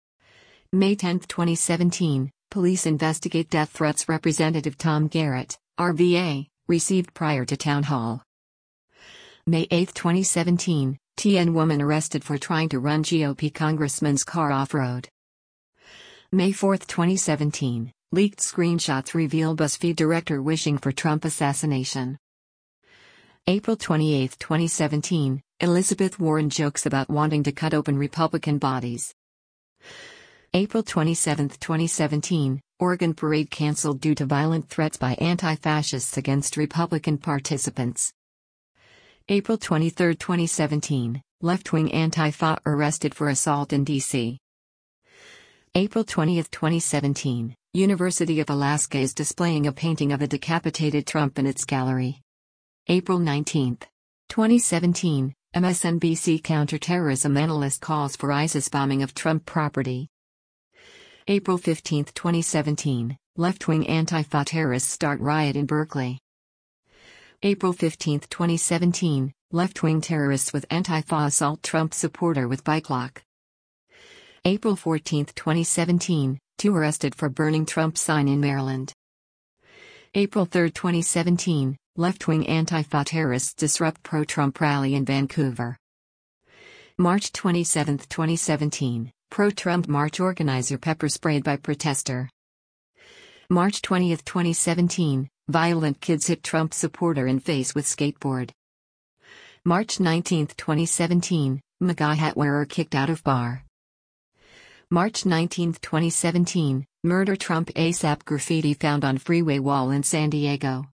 May 10, 2017, police investigate death threats Representative Tom Garrett, RVA, received prior to town hall. May 8, 2017, TN woman arrested for trying to run GOP congressman's car off-road. May 4, 2017, leaked screenshots reveal BuzzFeed director wishing for Trump assassination. April 28, 2017, Elizabeth Warren jokes about wanting to cut open Republican bodies. April 27, 2017, Oregon parade canceled due to violent threats by anti-fascists against Republican participants. April 23, 2017, left-wing Antifa arrested for assault in D.C. April 20, 2017, University of Alaska is displaying a painting of a decapitated Trump in its gallery. April 19, 2017, MSNBC counterterrorism analyst calls for ISIS bombing of Trump property. April 15, 2017, left-wing Antifa terrorists start riot in Berkeley. April 15, 2017, left-wing terrorists with Antifa assault Trump supporter with bike lock. April 14, 2017, two arrested for burning Trump sign in Maryland. April 3, 2017, left-wing Antifa terrorists disrupt pro-Trump rally in Vancouver. March 27, 2017, pro-Trump march organizer pepper sprayed by protester. March 20, 2017, violent kids hit Trump supporter in face with skateboard. March 19, 2017, MAGA hat wearer kicked out of bar. March 19, 2017, murder Trump ASAP graffiti found on freeway wall in San Diego.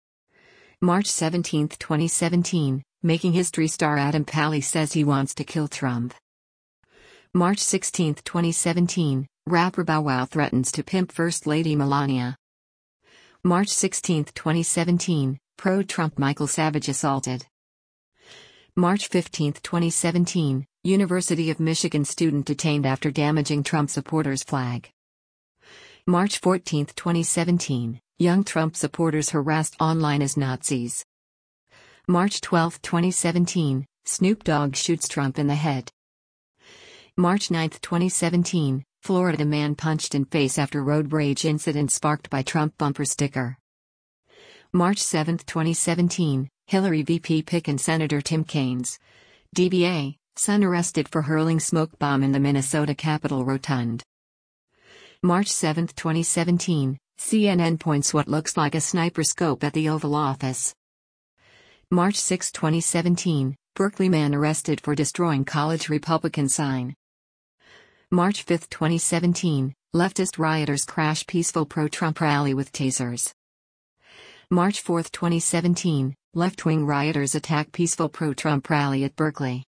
March 17, 2017, making history star Adam Pally says he wants to kill Trump. March 16, 2017, rapper Bow Wow threatens to pimp First Lady Melania. March 16, 2017, pro-Trump Michael Savage assaulted. March 15, 2017, University of Michigan student detained after damaging Trump supporters' flag. March 14, 2017, young Trump supporters harassed online as Nazis. March 12, 2017, Snoop Dogg shoots Trump in the head. March 9, 2017, Florida man punched in face after road rage incident sparked by Trump bumper sticker. March 7, 2017, Hillary VP pick and Senator Tim Kaine's DBA, son arrested for hurling smoke bomb in the Minnesota Capitol rotund. March 7, 2017, CNN points what looks like a sniper scope at the Oval Office. March 6, 2017, Berkeley man arrested for destroying college Republican sign. March 5, 2017, leftist rioters crash peaceful pro-Trump rally with tasers. March 4, 2017, left-wing rioters attack peaceful pro-Trump rally at Berkeley.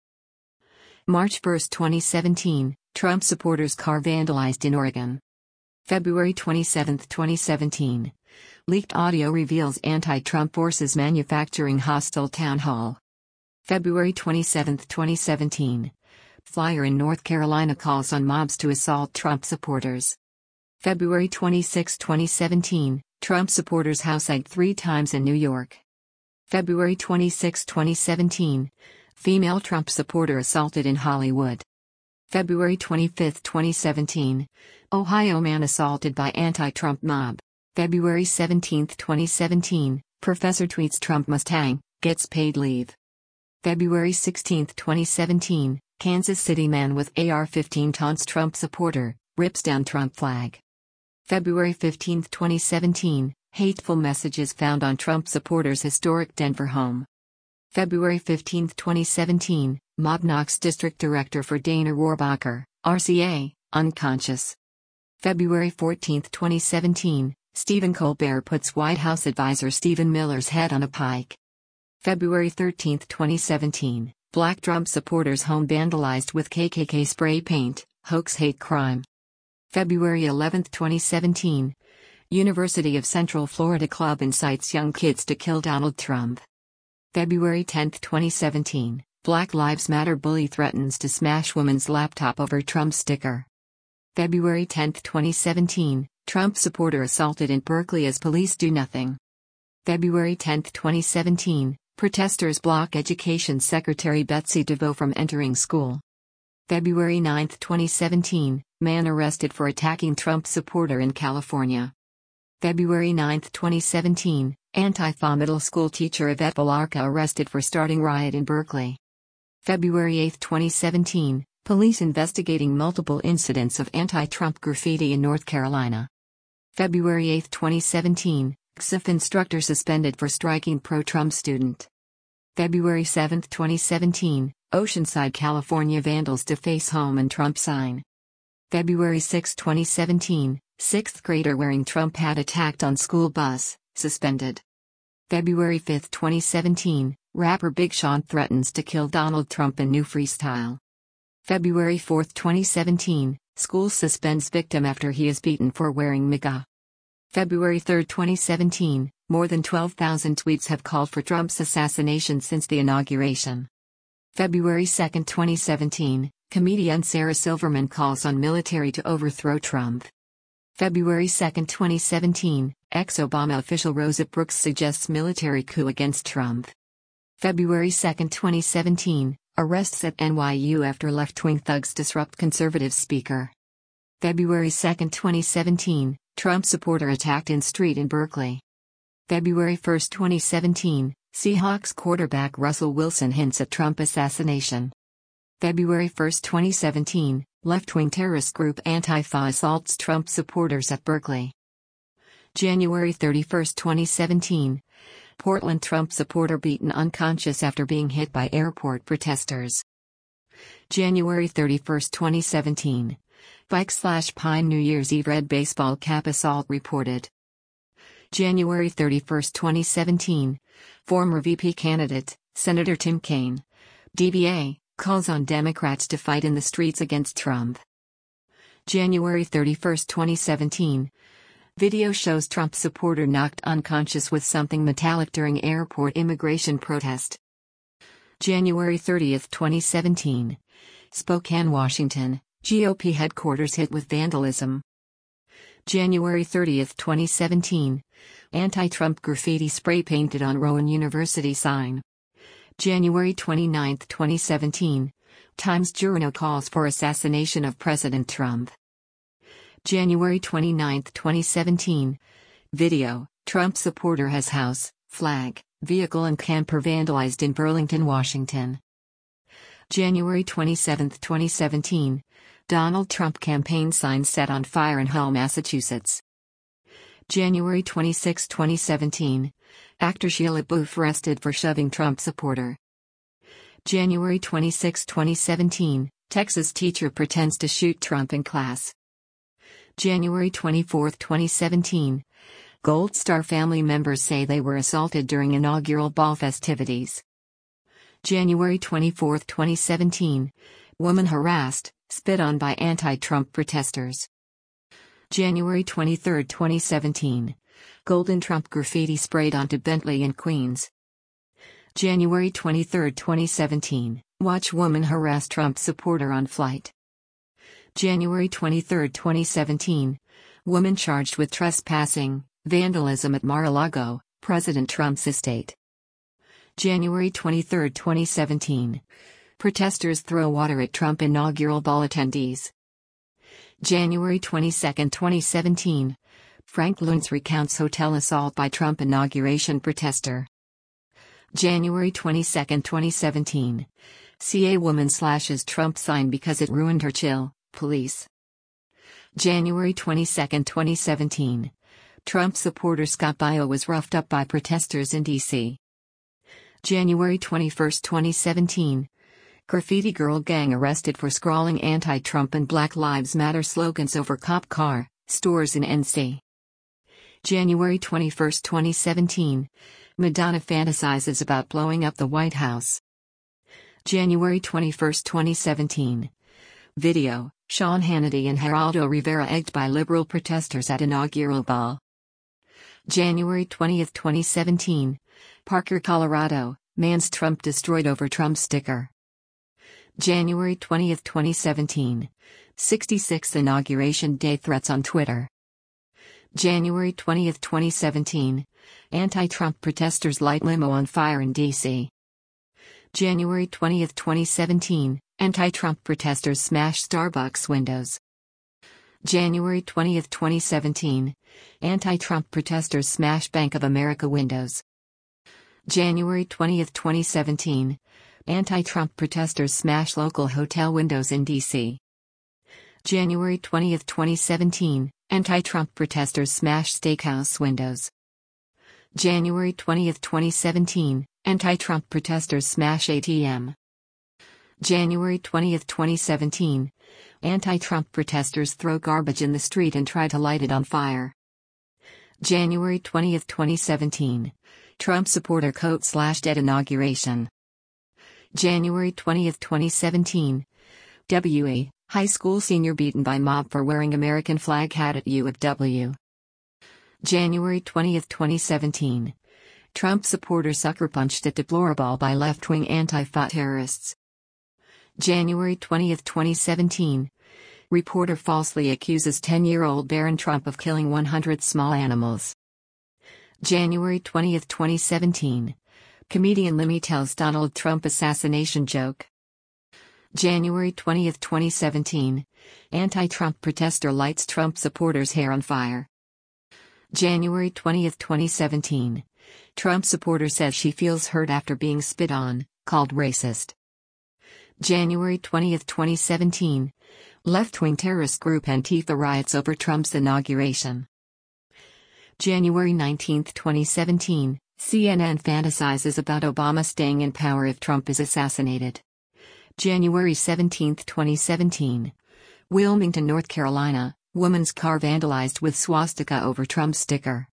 March 1, 2017, Trump supporters' car vandalized in Oregon. February 27, 2017, leaked audio reveals anti-Trump forces manufacturing hostile town hall. February 27, 2017, flyer in North Carolina calls on mobs to assault Trump supporters. February 26, 2017, Trump supporters house egged 3 times in New York. February 26, 2017, female Trump supporter assaulted in Hollywood. February 25, 2017. Ohio man assaulted by anti-Trump mob. February 17, 2017. Professor tweets Trump Mustang, gets paid leave. February 16, 2017. Kansas City man with AR-15 taunts Trump supporter, rips down Trump flag. February 15, 2017. Hateful messages found on Trump supporters' historic Denver home. February 15, 2017. Mob knocks District Director for Dana Rohrabacher, RCA, unconscious. February 14, 2017. Stephen Colbert puts White House advisor Stephen Miller's head on a pike. February 13, 2017. Black Trump supporters' home vandalized with KKK spray paint, hoax hate crime. February 11, 2017. University of Central Florida club incites young kids to kill Donald Trump. February 10, 2017. Black Lives Matter bully threatens to smash woman's laptop over Trump sticker. February 10, 2017. Trump supporter assaulted in Berkeley as police do nothing. February 10, 2017. Protesters block Education Secretary Betsy DeVos from entering school. February 9, 2017. Man arrested for attacking Trump supporter in California. February 9, 2017. Antifa middle school teacher Yvette Villarca arrested for starting riot in Berkeley. February 8, 2017. Police investigating multiple incidents of anti-Trump graffiti in North Carolina. February 8, 2017. XIF instructor suspended for striking pro-Trump student. February 7, 2017. Oceanside, California vandals deface home and Trump sign. February 6, 2017. Sixth grader wearing Trump hat attacked on school bus, suspended. February 5, 2017. Rapper Big Sean threatens to kill Donald Trump in new freestyle. February 4, 2017. School suspends victim after he is beaten for wearing MAGA. February 3, 2017. More than 12,000 tweets have called for Trump's assassination since the inauguration. February 2, 2017. Comedian Sarah Silverman calls on military to overthrow Trump. February 2, 2017. Ex-Obama official Rosa Brooks suggests military coup against Trump. February 2, 2017. Arrests at NYU after left-wing thugs disrupt conservative speaker. February 2, 2017. Trump supporter attacked in street in Berkeley. February 1, 2017. Seahawks quarterback Russell Wilson hints at Trump assassination. February 1, 2017. Left-wing terrorist group Antifa assaults Trump supporters at Berkeley. January 31, 2017. Portland Trump supporter beaten unconscious after being hit by airport protesters. January 31, 2017. Bike/Pine New Year's Eve red baseball cap assault reported. January 31, 2017. Former VP candidate, Senator Tim Kaine, DBA, calls on Democrats to fight in the streets against Trump. January 31, 2017. Video shows Trump supporter knocked unconscious with something metallic during airport immigration protest. January 30, 2017. Spokane, Washington, GOP headquarters hit with vandalism. January 30, 2017. Anti-Trump graffiti spray painted on Rowan University sign. January 29, 2017. Times Journal calls for assassination of President Trump. January 29, 2017. Video, Trump supporter has house, flag, vehicle and camper vandalized in Burlington, Washington. January 27, 2017. Donald Trump campaign sign set on fire in Hull, Massachusetts. January 26, 2017. Actor Sheila Booth arrested for shoving Trump supporter. January 26, 2017. Texas teacher pretends to shoot Trump in class. January 24, 2017. Gold Star family members say they were assaulted during inaugural ball festivities. January 24, 2017. Woman harassed, spit on by anti-Trump protesters. January 23, 2017. Golden Trump graffiti sprayed onto Bentley in Queens. January 23, 2017. Watch woman harass Trump supporter on flight. January 23, 2017. Woman charged with trespassing, vandalism at Mar-a-Lago, President Trump's estate. January 23, 2017. Protesters throw water at Trump inaugural ball attendees. January 22, 2017. Frank Luntz recounts hotel assault by Trump inauguration protester. January 22, 2017. CA woman slashes Trump sign because it ruined her chill, police. January 22, 2017. Trump supporter Scott Baio was roughed up by protesters in D.C. January 21, 2017. Graffiti girl gang arrested for scrawling anti-Trump and Black Lives Matter slogans over cop car, stores in NC. January 21, 2017. Madonna fantasizes about blowing up the White House. January 21, 2017. Video, Sean Hannity and Geraldo Rivera egged by liberal protesters at inaugural ball. January 20, 2017. Parker, Colorado, man's Trump destroyed over Trump sticker. January 20, 2017. 66th Inauguration Day threats on Twitter. January 20, 2017. Anti-Trump protesters light limo on fire in D.C. January 20, 2017. Anti-Trump protesters smash Starbucks windows. January 20, 2017. Anti-Trump protesters smash Bank of America windows. January 20, 2017. Anti-Trump protesters smash local hotel windows in D.C. January 20, 2017. Anti-Trump protesters smash steakhouse windows. January 20, 2017. Anti-Trump protesters smash ATM. January 20, 2017. Anti-Trump protesters throw garbage in the street and try to light it on fire. January 20, 2017. Trump supporter coat slashed at inauguration. January 20, 2017. WA, high school senior beaten by mob for wearing American flag hat at U of W. January 20, 2017. Trump supporter sucker punched at deplorable by left-wing Antifa terrorists. January 20, 2017. Reporter falsely accuses 10-year-old Barron Trump of killing 100 small animals. January 20, 2017. Comedian Lemmy tells Donald Trump assassination joke. January 20, 2017. Anti-Trump protester lights Trump supporters' hair on fire. January 20, 2017. Trump supporter says she feels hurt after being spit on, called racist. January 20, 2017. Left-wing terrorist group Antifa riots over Trump's inauguration. January 19, 2017. CNN fantasizes about Obama staying in power if Trump is assassinated. January 17, 2017. Wilmington, North Carolina, woman's car vandalized with swastika over Trump sticker.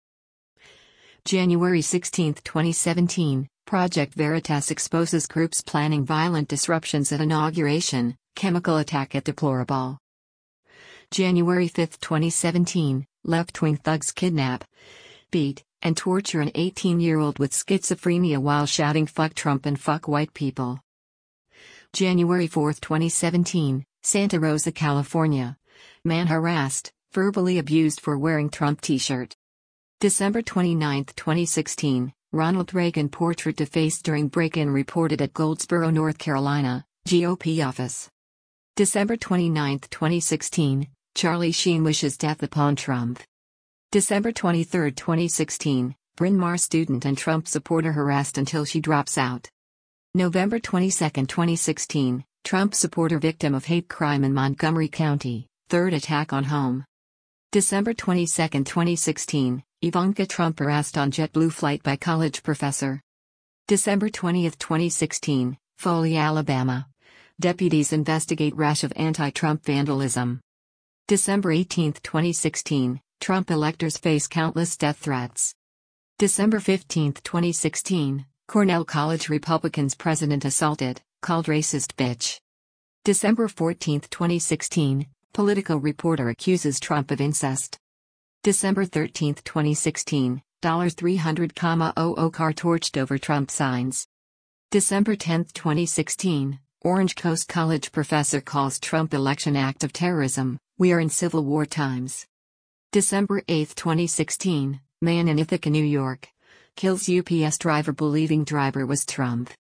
January 16, 2017. Project Veritas exposes groups planning violent disruptions at inauguration, chemical attack at deplorable. January 5, 2017. Left-wing thugs kidnap, beat, and torture an 18-year-old with schizophrenia while shouting "fuck Trump" and "fuck white people." January 4, 2017. Santa Rosa, California. Man harassed, verbally abused for wearing Trump t-shirt. December 29, 2016. Ronald Reagan portrait defaced during break-in reported at Goldsboro, North Carolina, GOP office. December 29, 2016. Charlie Sheen wishes death upon Trump. December 23, 2016. Bryn Mawr student and Trump supporter harassed until she drops out. November 22, 2016. Trump supporter victim of hate crime in Montgomery County, third attack on home. December 22, 2016. Ivanka Trump harassed on JetBlue flight by college professor. December 20, 2016. Foley, Alabama. Deputies investigate rash of anti-Trump vandalism. December 18, 2016. Trump electors face countless death threats. December 15, 2016. Cornell College Republicans president assaulted, called racist bitch. December 14, 2016. Politico reporter accuses Trump of incest. December 13, 2016. $300,000 car torched over Trump signs. December 10, 2016. Orange Coast College professor calls Trump election act of terrorism. We are in Civil War times. December 8, 2016. Man in Ithaca, New York. Kills UPS driver believing driver was Trump.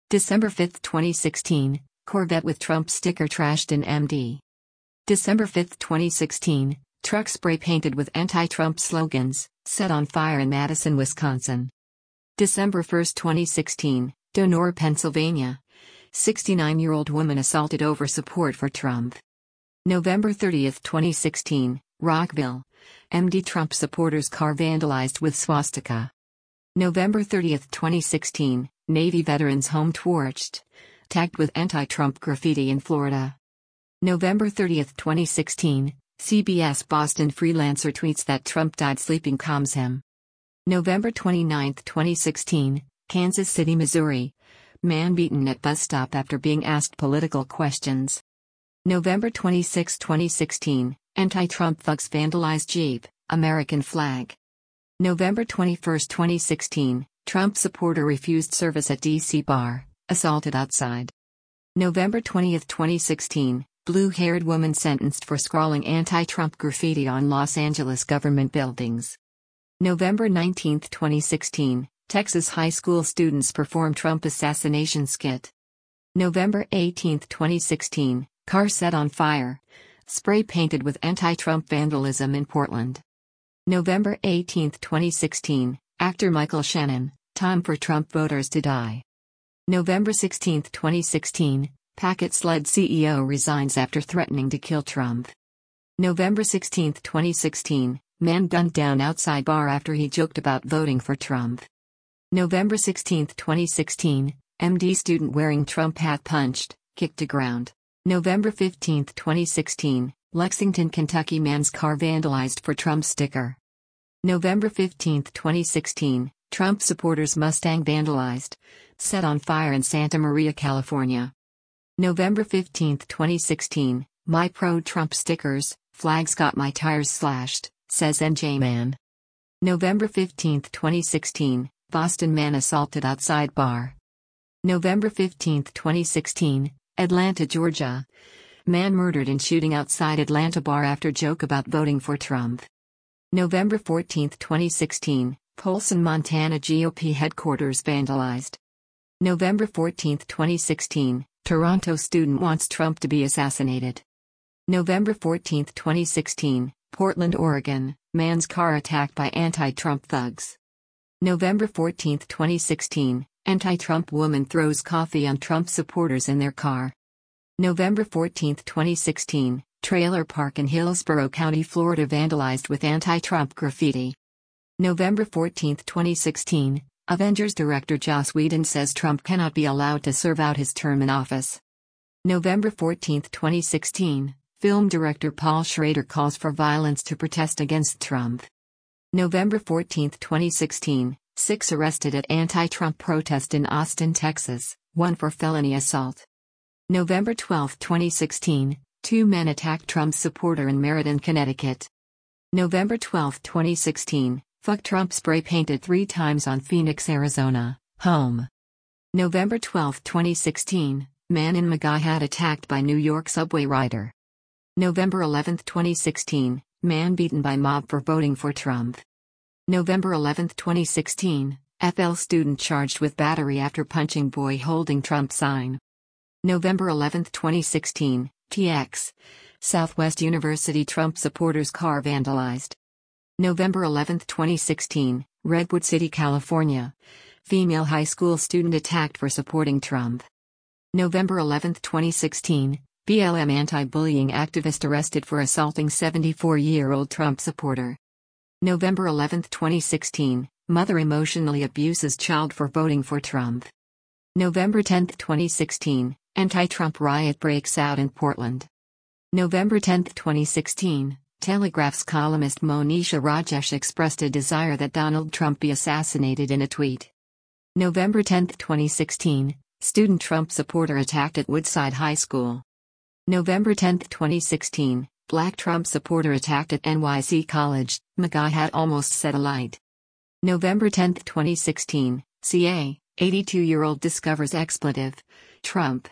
December 5, 2016, Corvette with Trump sticker trashed in MD. December 5, 2016, truck spray painted with anti-Trump slogans, set on fire in Madison, Wisconsin. December 1, 2016, Donora, Pennsylvania. 69-year-old woman assaulted over support for Trump. November 30, 2016, Rockville. MD Trump supporters' car vandalized with swastika. November 30, 2016, Navy veterans' home torched. Tagged with anti-Trump graffiti in Florida. November 30, 2016, CBS Boston freelancer tweets that Trump died sleeping calms him. November 29, 2016, Kansas City, Missouri. Man beaten at bus stop after being asked political questions. November 26, 2016, anti-Trump thugs vandalize Jeep, American flag. November 21, 2016, Trump supporter refused service at D.C. bar, assaulted outside. November 20, 2016, blue-haired woman sentenced for scrawling anti-Trump graffiti on Los Angeles government buildings. November 19, 2016, Texas high school students perform Trump assassination skit. November 18, 2016, car set on fire. Spray painted with anti-Trump vandalism in Portland. November 18, 2016, actor Michael Shannon, time for Trump voters to die. November 16, 2016, Packet Sled CEO resigns after threatening to kill Trump. November 16, 2016, man gunned down outside bar after he joked about voting for Trump. November 16, 2016, MD student wearing Trump hat punched, kicked to ground. November 15, 2016, Lexington, Kentucky man's car vandalized for Trump sticker. November 15, 2016, Trump supporters' Mustang vandalized, set on fire in Santa Maria, California. November 15, 2016, my pro-Trump stickers, flags got my tires slashed, says NJ man. November 15, 2016, Boston man assaulted outside bar. November 15, 2016, Atlanta, Georgia. Man murdered in shooting outside Atlanta bar after joke about voting for Trump. November 14, 2016, Polson, Montana GOP headquarters vandalized. November 14, 2016, Toronto student wants Trump to be assassinated. November 14, 2016, Portland, Oregon, man's car attacked by anti-Trump thugs. November 14, 2016, anti-Trump woman throws coffee on Trump supporters in their car. November 14, 2016, trailer park in Hillsborough County, Florida vandalized with anti-Trump graffiti. November 14, 2016, Avengers director Joss Whedon says Trump cannot be allowed to serve out his term in office. November 14, 2016, film director Paul Schrader calls for violence to protest against Trump. November 14, 2016, 6 arrested at anti-Trump protest in Austin, Texas, 1 for felony assault. November 12, 2016, 2 men attacked Trump supporter in Meriden, Connecticut. November 12, 2016, fuck Trump spray painted 3 times on Phoenix, Arizona, home. November 12, 2016, man in MAGA hat attacked by New York subway rider. November 11, 2016, man beaten by mob for voting for Trump. November 11, 2016, FL student charged with battery after punching boy holding Trump sign. November 11, 2016, TX. Southwest University Trump supporters' car vandalized. November 11, 2016, Redwood City, California. Female high school student attacked for supporting Trump. November 11, 2016, BLM anti-bullying activist arrested for assaulting 74-year-old Trump supporter. November 11, 2016, mother emotionally abuses child for voting for Trump. November 10, 2016, anti-Trump riot breaks out in Portland. November 10, 2016, Telegraph's columnist Monisha Rajesh expressed a desire that Donald Trump be assassinated in a tweet. November 10, 2016, student Trump supporter attacked at Woodside High School. November 10, 2016, black Trump supporter attacked at NYC College, MAGA hat almost set alight. November 10, 2016, CA, 82-year-old discovers expletive, Trump,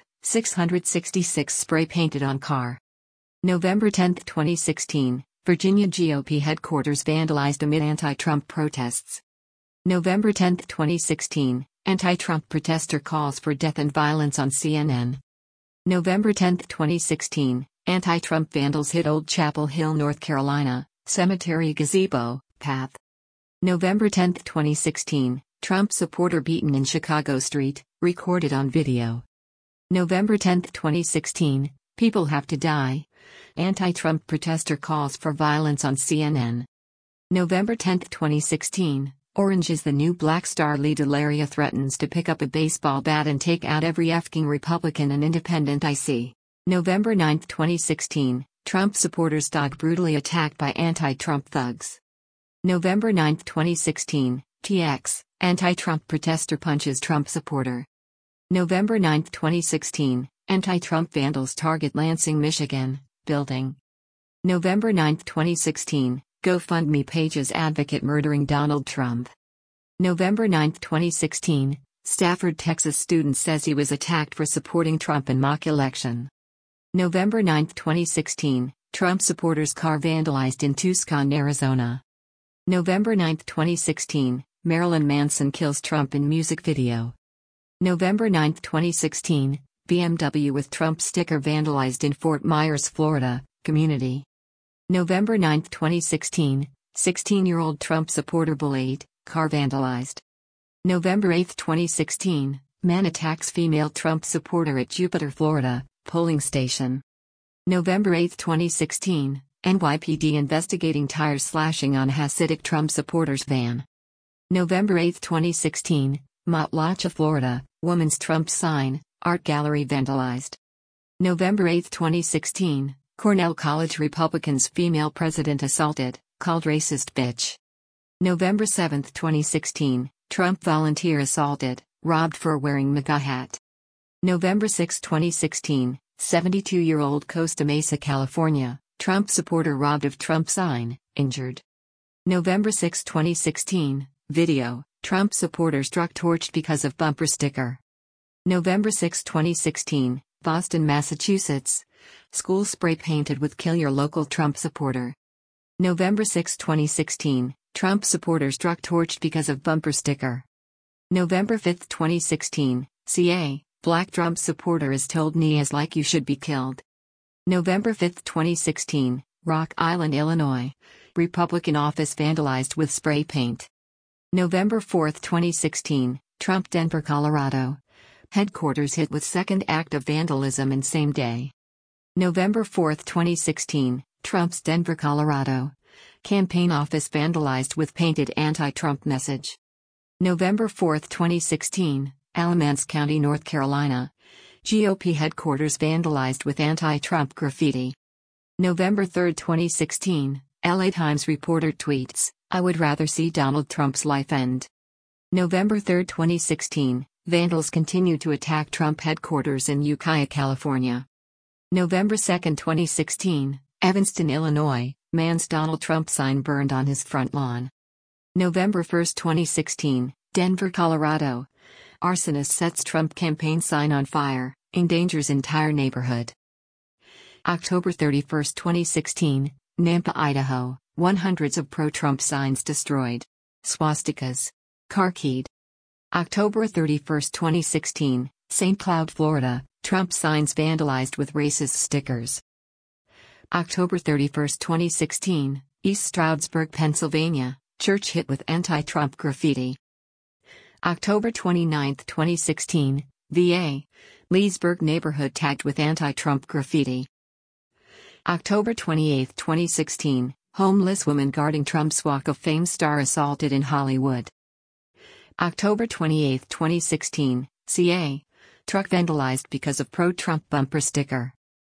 666 spray painted on car. November 10, 2016, Virginia GOP headquarters vandalized amid anti-Trump protests. November 10, 2016, Anti-Trump protester calls for death and violence on CNN. November 10, 2016, anti-Trump vandals hit Old Chapel Hill, North Carolina, cemetery gazebo, path. November 10, 2016, Trump supporter beaten in Chicago street, recorded on video. November 10, 2016, people have to die. Anti-Trump protester calls for violence on CNN. November 10, 2016, Orange is the new black star. Lee DeLaria threatens to pick up a baseball bat and take out every effing Republican and independent I see. November 9, 2016, Trump supporters dog brutally attacked by anti-Trump thugs. November 9, 2016, TX, anti-Trump protester punches Trump supporter. November 9, 2016, anti-Trump vandals target Lansing, Michigan, building. November 9, 2016, GoFundMe pages advocate murdering Donald Trump. November 9, 2016, Stafford, Texas student says he was attacked for supporting Trump in mock election. November 9, 2016, Trump supporters' car vandalized in Tucson, Arizona. November 9, 2016, Marilyn Manson kills Trump in music video. November 9, 2016, BMW with Trump sticker vandalized in Fort Myers, Florida, community. November 9, 2016, 16-year-old Trump supporter bullied, car vandalized. November 8, 2016, man attacks female Trump supporter at Jupiter, Florida, polling station. November 8, 2016, NYPD investigating tire slashing on Hasidic Trump supporters van. November 8, 2016, Matlacha, Florida, woman's Trump sign, art gallery vandalized. November 8, 2016, Cornell College Republicans female president assaulted, called racist bitch. November 7, 2016, Trump volunteer assaulted, robbed for wearing MAGA hat. November 6, 2016, 72-year-old Costa Mesa, California, Trump supporter robbed of Trump sign, injured. November 6, 2016, video, Trump supporter struck torched because of bumper sticker. November 6, 2016, Boston, Massachusetts, school spray painted with "Kill Your Local Trump Supporter." November 6, 2016, Trump supporter struck torched because of bumper sticker. November 5, 2016, CA, black Trump supporter is told "Knee is like you should be killed." November 5, 2016, Rock Island, Illinois, Republican office vandalized with spray paint. November 4, 2016, Trump Denver, Colorado, headquarters hit with second act of vandalism in same day. November 4, 2016, Trump's Denver, Colorado, campaign office vandalized with painted anti-Trump message. November 4, 2016, Alamance County, North Carolina, GOP headquarters vandalized with anti-Trump graffiti. November 3, 2016, LA Times reporter tweets, "I would rather see Donald Trump's life end." November 3, 2016, vandals continue to attack Trump headquarters in Ukiah, California. November 2, 2016, Evanston, Illinois, man's Donald Trump sign burned on his front lawn. November 1, 2016, Denver, Colorado, arsonist sets Trump campaign sign on fire, endangers entire neighborhood. October 31, 2016, Nampa, Idaho, hundreds of pro-Trump signs destroyed. Swastikas. Car keyed. October 31, 2016, St. Cloud, Florida, Trump signs vandalized with racist stickers. October 31, 2016, East Stroudsburg, Pennsylvania, church hit with anti-Trump graffiti. October 29, 2016, VA, Leesburg neighborhood tagged with anti-Trump graffiti. October 28, 2016, homeless woman guarding Trump's Walk of Fame star assaulted in Hollywood. October 28, 2016, CA, truck vandalized because of pro-Trump bumper sticker.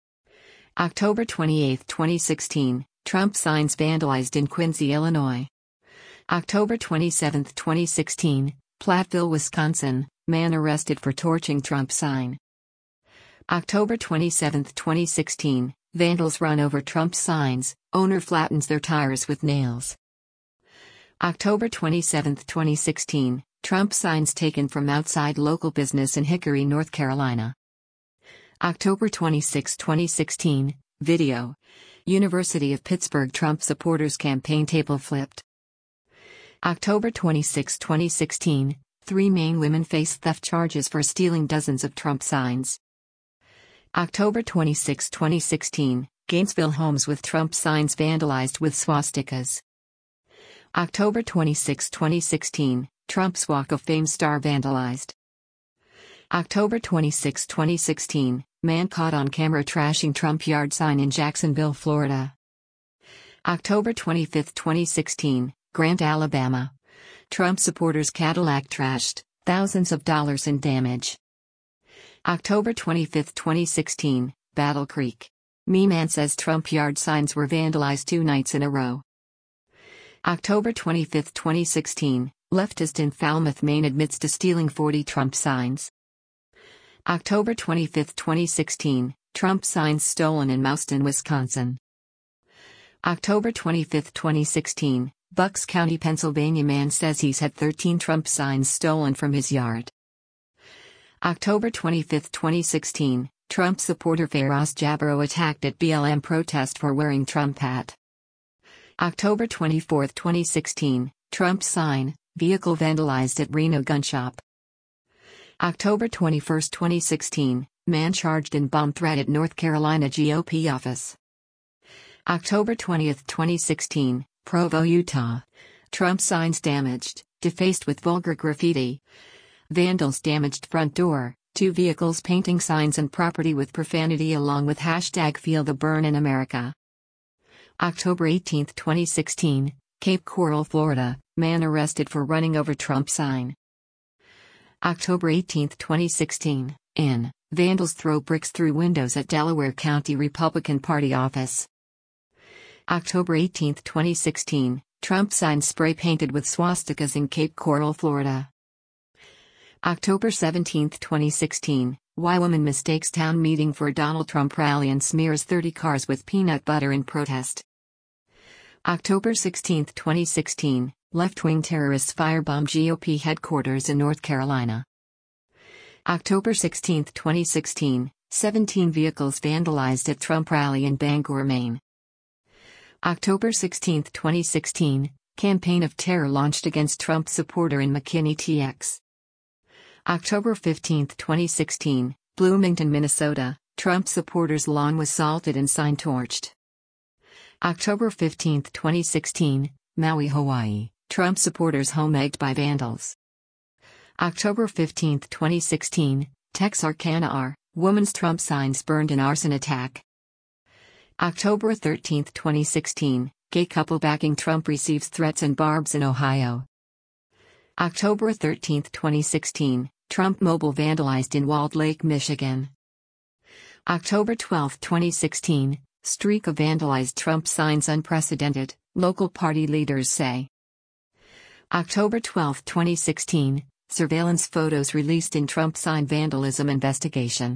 October 28, 2016, Trump signs vandalized in Quincy, Illinois. October 27, 2016, Platteville, Wisconsin, man arrested for torching Trump sign. October 27, 2016, vandals run over Trump signs, owner flattens their tires with nails. October 27, 2016, Trump signs taken from outside local business in Hickory, North Carolina. October 26, 2016, video, University of Pittsburgh Trump supporters campaign table flipped. October 26, 2016, Three Maine women face theft charges for stealing dozens of Trump signs. October 26, 2016, Gainesville homes with Trump signs vandalized with swastikas. October 26, 2016, Trump's Walk of Fame star vandalized. October 26, 2016, man caught on camera trashing Trump yard sign in Jacksonville, Florida. October 25, 2016, Grant, Alabama. Trump supporters' Cadillac trashed, thousands of dollars in damage. October 25, 2016, Battle Creek. Me-Man says Trump yard signs were vandalized 2 nights in a row. October 25, 2016, leftist in Falmouth, Maine admits to stealing 40 Trump signs. October 25, 2016, Trump signs stolen in Mouston, Wisconsin. October 25, 2016, Bucks County, Pennsylvania man says he's had 13 Trump signs stolen from his yard. October 25, 2016, Trump supporter Faraz Jabaro attacked at BLM protest for wearing Trump hat. October 24, 2016, Trump sign, vehicle vandalized at Reno gun shop. October 21, 2016, man charged in bomb threat at North Carolina GOP office. October 20, 2016, Provo, Utah. Trump signs damaged, defaced with vulgar graffiti. Vandals damaged front door, 2 vehicles painting signs and property with profanity along with hashtag Feel the Burn in America. October 18, 2016, Cape Coral, Florida, man arrested for running over Trump sign. October 18, 2016, vandals throw bricks through windows at Delaware County Republican Party office. October 18, 2016, Trump sign spray painted with swastikas in Cape Coral, Florida. October 17, 2016, why woman mistakes town meeting for Donald Trump rally and smears 30 cars with peanut butter in protest. October 16, 2016, left-wing terrorists firebomb GOP headquarters in North Carolina. October 16, 2016, 17 vehicles vandalized at Trump rally in Bangor, Maine. October 16, 2016, campaign of terror launched against Trump supporter in McKinney, TX. October 15, 2016, Bloomington, Minnesota, Trump supporters' lawn was salted and sign torched. October 15, 2016, Maui, Hawaii, Trump supporters' home egged by vandals. October 15, 2016, Texarkana, woman's Trump signs burned in arson attack. October 13, 2016, gay couple backing Trump receives threats and barbs in Ohio. October 13, 2016, Trump mobile vandalized in Walled Lake, Michigan. October 12, 2016, streak of vandalized Trump signs unprecedented, local party leaders say. October 12, 2016, surveillance photos released in Trump sign vandalism investigation.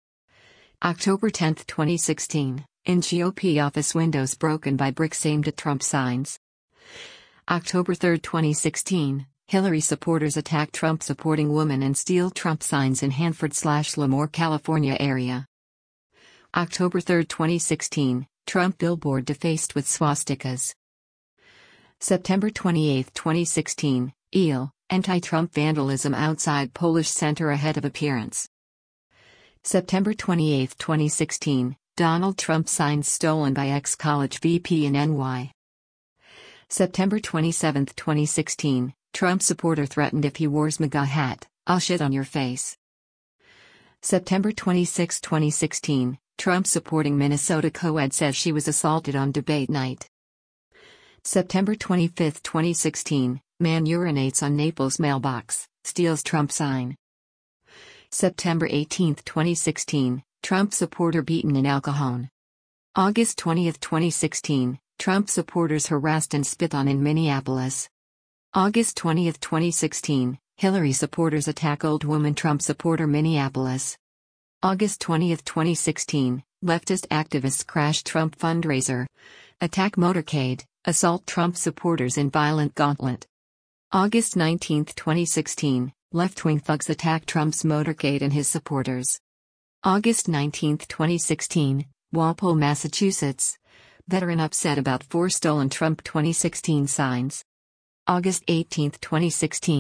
October 10, 2016, in GOP office windows broken by bricks aimed at Trump signs. October 3, 2016, Hillary supporters attack Trump supporting woman and steal Trump signs in Hanford/Lemoore, California area. October 3, 2016, Trump billboard defaced with swastikas. September 28, 2016, EEL, anti-Trump vandalism outside Polish Center ahead of appearance. September 28, 2016, Donald Trump signs stolen by ex-college VP in NY. September 27, 2016, Trump supporter threatened if he wears MAGA hat, I'll shit on your face. September 26, 2016, Trump supporting Minnesota co-ed says she was assaulted on debate night. September 25, 2016, man urinates on Naples mailbox, steals Trump sign. September 18, 2016, Trump supporter beaten in El Cajon. August 20, 2016, Trump supporters harassed and spit on in Minneapolis. August 20, 2016, Hillary supporters attack old woman Trump supporter Minneapolis. August 20, 2016, leftist activists crash Trump fundraiser. Attack motorcade, assault Trump supporters in violent gauntlet. August 19, 2016, left-wing thugs attack Trump's motorcade and his supporters. August 19, 2016, Walpole, Massachusetts. Veteran upset about 4 stolen Trump 2016 signs. August 18, 2016,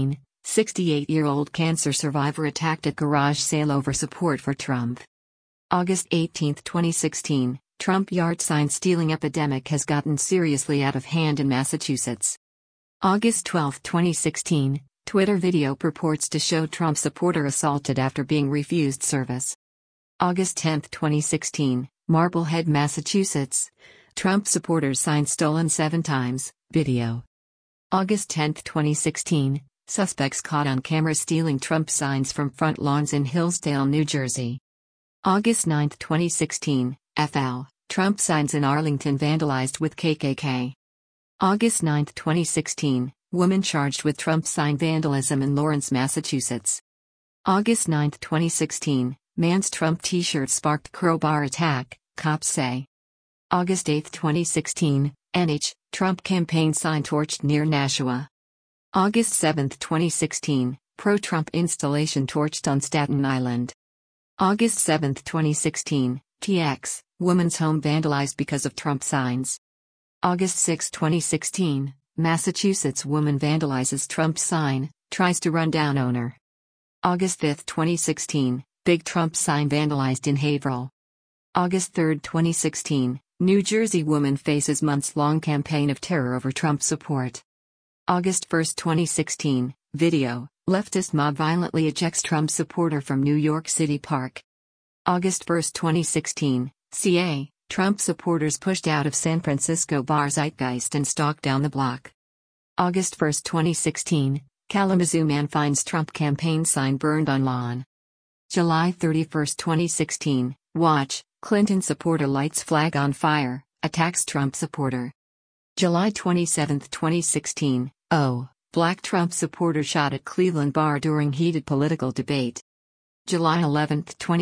68-year-old cancer survivor attacked at garage sale over support for Trump. August 18, 2016, Trump yard sign stealing epidemic has gotten seriously out of hand in Massachusetts. August 12, 2016, Twitter video purports to show Trump supporter assaulted after being refused service. August 10, 2016, Marblehead, Massachusetts, Trump supporters sign stolen 7 times, video. August 10, 2016, suspects caught on camera stealing Trump signs from front lawns in Hillsdale, New Jersey. August 9, 2016, FL, Trump signs in Arlington vandalized with KKK. August 9, 2016, woman charged with Trump sign vandalism in Lawrence, Massachusetts. August 9, 2016, man's Trump t-shirt sparked crowbar attack, cops say. August 8, 2016, NH, Trump campaign sign torched near Nashua. August 7, 2016, pro-Trump installation torched on Staten Island. August 7, 2016, TX, woman's home vandalized because of Trump signs. August 6, 2016, Massachusetts woman vandalizes Trump sign, tries to run down owner. August 5, 2016, big Trump sign vandalized in Haverhill. August 3, 2016, New Jersey woman faces months-long campaign of terror over Trump support. August 1, 2016, video, leftist mob violently ejects Trump supporter from New York City Park. August 1, 2016, CA, Trump supporters pushed out of San Francisco bar Zeitgeist and stalked down the block. August 1, 2016, Kalamazoo man finds Trump campaign sign burned on lawn. July 31, 2016, watch, Clinton supporter lights flag on fire, attacks Trump supporter. July 27, 2016, black Trump supporter shot at Cleveland bar during heated political debate. July 11,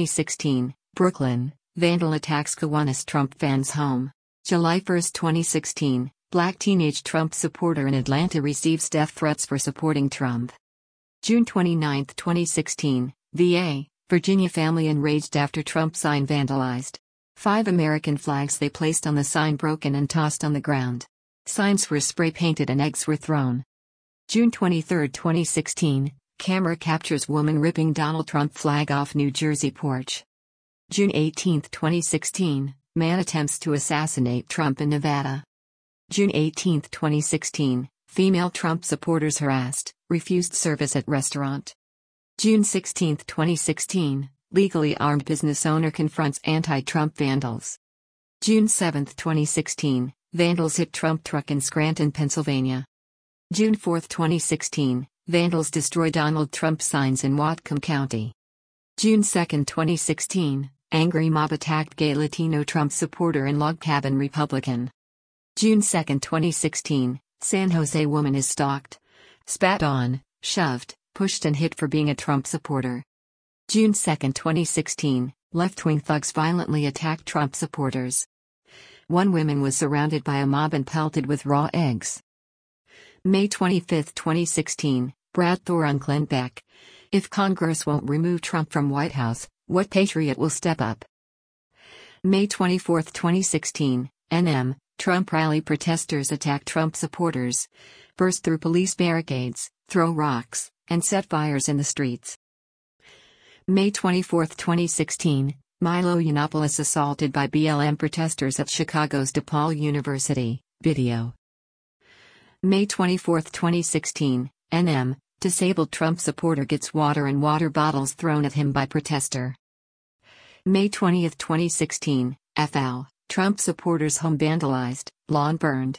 2016, Brooklyn, vandal attacks Kiwanis Trump fans' home. July 1, 2016, black teenage Trump supporter in Atlanta receives death threats for supporting Trump. June 29, 2016, VA, Virginia family enraged after Trump sign vandalized. 5 American flags they placed on the sign broken and tossed on the ground. Signs were spray painted and eggs were thrown. June 23, 2016, camera captures woman ripping Donald Trump flag off New Jersey porch. June 18, 2016, man attempts to assassinate Trump in Nevada. June 18, 2016, female Trump supporters harassed, refused service at restaurant. June 16, 2016, legally armed business owner confronts anti-Trump vandals. June 7, 2016, vandals hit Trump truck in Scranton, Pennsylvania. June 4, 2016, vandals destroy Donald Trump signs in Whatcom County. June 2, 2016, angry mob attacked gay Latino Trump supporter in log cabin Republican. June 2, 2016, San Jose woman is stalked, spat on, shoved, pushed and hit for being a Trump supporter. June 2, 2016, left-wing thugs violently attacked Trump supporters. 1 woman was surrounded by a mob and pelted with raw eggs. May 25, 2016, Brad Thor on Glenn Beck. If Congress won't remove Trump from White House, what patriot will step up? May 24, 2016, NM, Trump rally protesters attack Trump supporters, burst through police barricades, throw rocks, and set fires in the streets. May 24, 2016, Milo Yiannopoulos assaulted by BLM protesters at Chicago's DePaul University, video. May 24, 2016, NM, disabled Trump supporter gets water and water bottles thrown at him by protester. May 20, 2016, FL, Trump supporters home vandalized, lawn burned.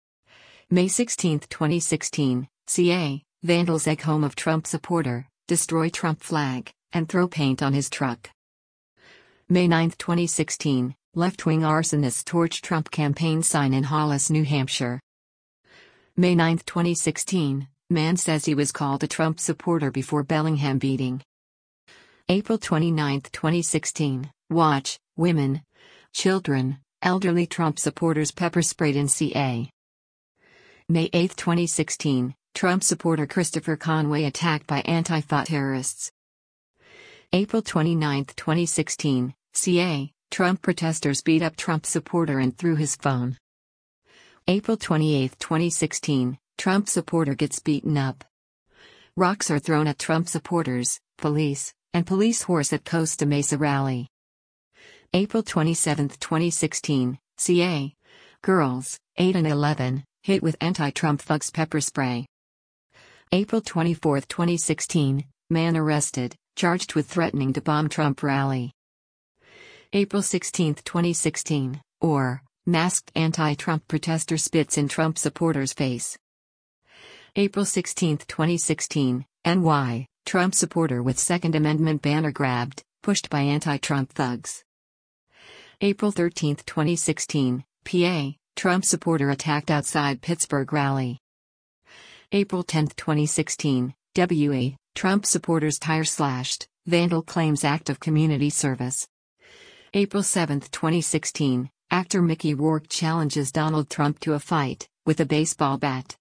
May 16, 2016, CA, vandals egg home of Trump supporter, destroy Trump flag, and throw paint on his truck. May 9, 2016, left-wing arsonists torch Trump campaign sign in Hollis, New Hampshire. May 9, 2016, man says he was called a Trump supporter before Bellingham beating. April 29, 2016, watch, women, children, elderly Trump supporters pepper sprayed in CA. May 8, 2016, Trump supporter Christopher Conway attacked by Antifa terrorists. April 29, 2016, CA, Trump protesters beat up Trump supporter and threw his phone. April 28, 2016, Trump supporter gets beaten up. Rocks are thrown at Trump supporters, police, and police horse at Costa Mesa rally. April 27, 2016, CA. Girls, 8 and 11, hit with anti-Trump thugs pepper spray. April 24, 2016, man arrested, charged with threatening to bomb Trump rally. April 16, 2016, or, masked anti-Trump protester spits in Trump supporter's face. April 16, 2016, NY, Trump supporter with Second Amendment banner grabbed, pushed by anti-Trump thugs. April 13, 2016, PA, Trump supporter attacked outside Pittsburgh rally. April 10, 2016, WA, Trump supporters tire slashed, vandal claims act of community service. April 7, 2016, actor Mickey Rourke challenges Donald Trump to a fight, with a baseball bat.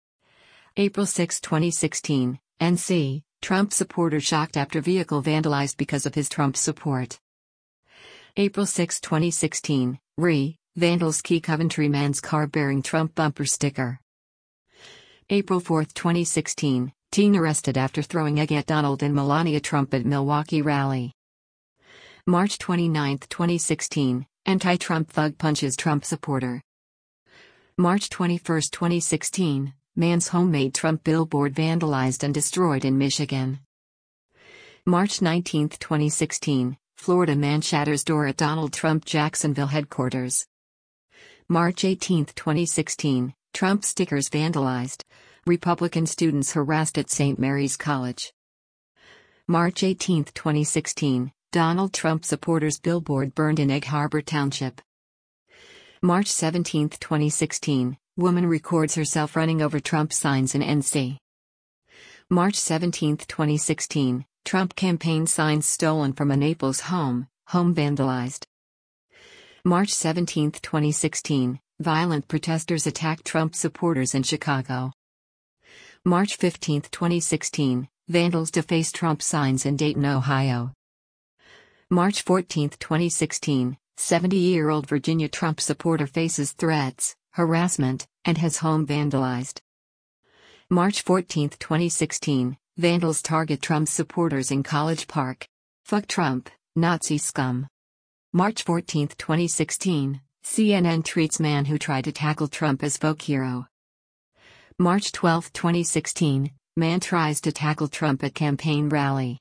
April 6, 2016, NC, Trump supporter shocked after vehicle vandalized because of his Trump support. April 6, 2016, vandals key Coventry man's car bearing Trump bumper sticker. April 4, 2016, teen arrested after throwing egg at Donald and Melania Trump at Milwaukee rally. March 29, 2016, anti-Trump thug punches Trump supporter. March 21, 2016, man's homemade Trump billboard vandalized and destroyed in Michigan. March 19, 2016, Florida man shatters door at Donald Trump Jacksonville headquarters. March 18, 2016, Trump stickers vandalized. Republican students harassed at St. Mary's College. March 18, 2016, Donald Trump supporters billboard burned in Egg Harbor Township. March 17, 2016, woman records herself running over Trump signs in NC. March 17, 2016, Trump campaign signs stolen from a Naples home vandalized. March 17, 2016, violent protesters attack Trump supporters in Chicago. March 15, 2016, vandals deface Trump signs in Dayton, Ohio. March 14, 2016, 70-year-old Virginia Trump supporter faces threats, harassment, and has home vandalized. March 14, 2016, vandals target Trump supporters in College Park. Fuck Trump, Nazi scum. March 14, 2016, CNN treats man who tried to tackle Trump as folk hero. March 12, 2016, man tries to tackle Trump at campaign rally.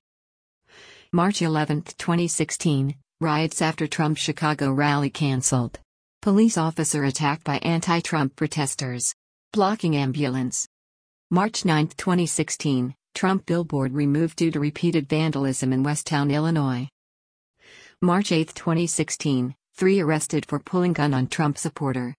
March 11, 2016, riots after Trump Chicago rally cancelled. Police officer attacked by anti-Trump protesters. Blocking ambulance. March 9, 2016, Trump billboard removed due to repeated vandalism in Westtown, Illinois. March 8, 2016, 3 arrested for pulling gun on Trump supporter.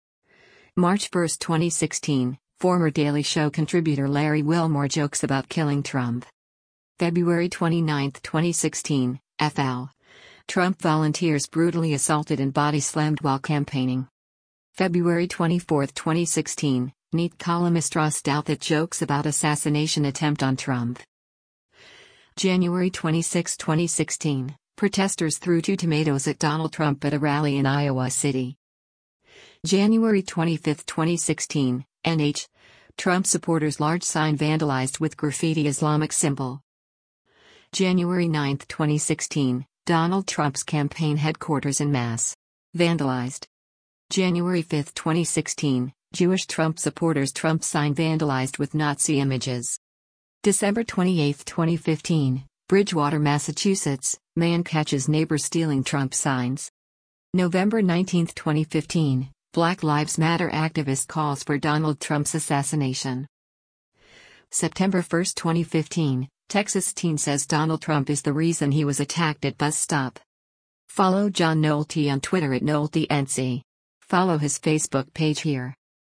March 1, 2016, former Daily Show contributor Larry Wilmore jokes about killing Trump. February 29, 2016, FL. Trump volunteers brutally assaulted and body slammed while campaigning. February 24, 2016, NEAT columnist Ross Douthat jokes about assassination attempt on Trump. January 26, 2016, protesters threw 2 tomatoes at Donald Trump at a rally in Iowa City. January 25, 2016, NH. Trump supporters large sign vandalized with graffiti Islamic symbol. January 9, 2016, Donald Trump's campaign headquarters in Mass. Vandalized. January 5, 2016, Jewish Trump supporters Trump sign vandalized with Nazi images. December 28, 2015, Bridgewater, Massachusetts, man catches neighbor stealing Trump signs. November 19, 2015, Black Lives Matter activist calls for Donald Trump's assassination. September 1, 2015, Texas teen says Donald Trump is the reason he was attacked at bus stop. Follow John Nolte on Twitter at NolteNC. Follow his Facebook page here.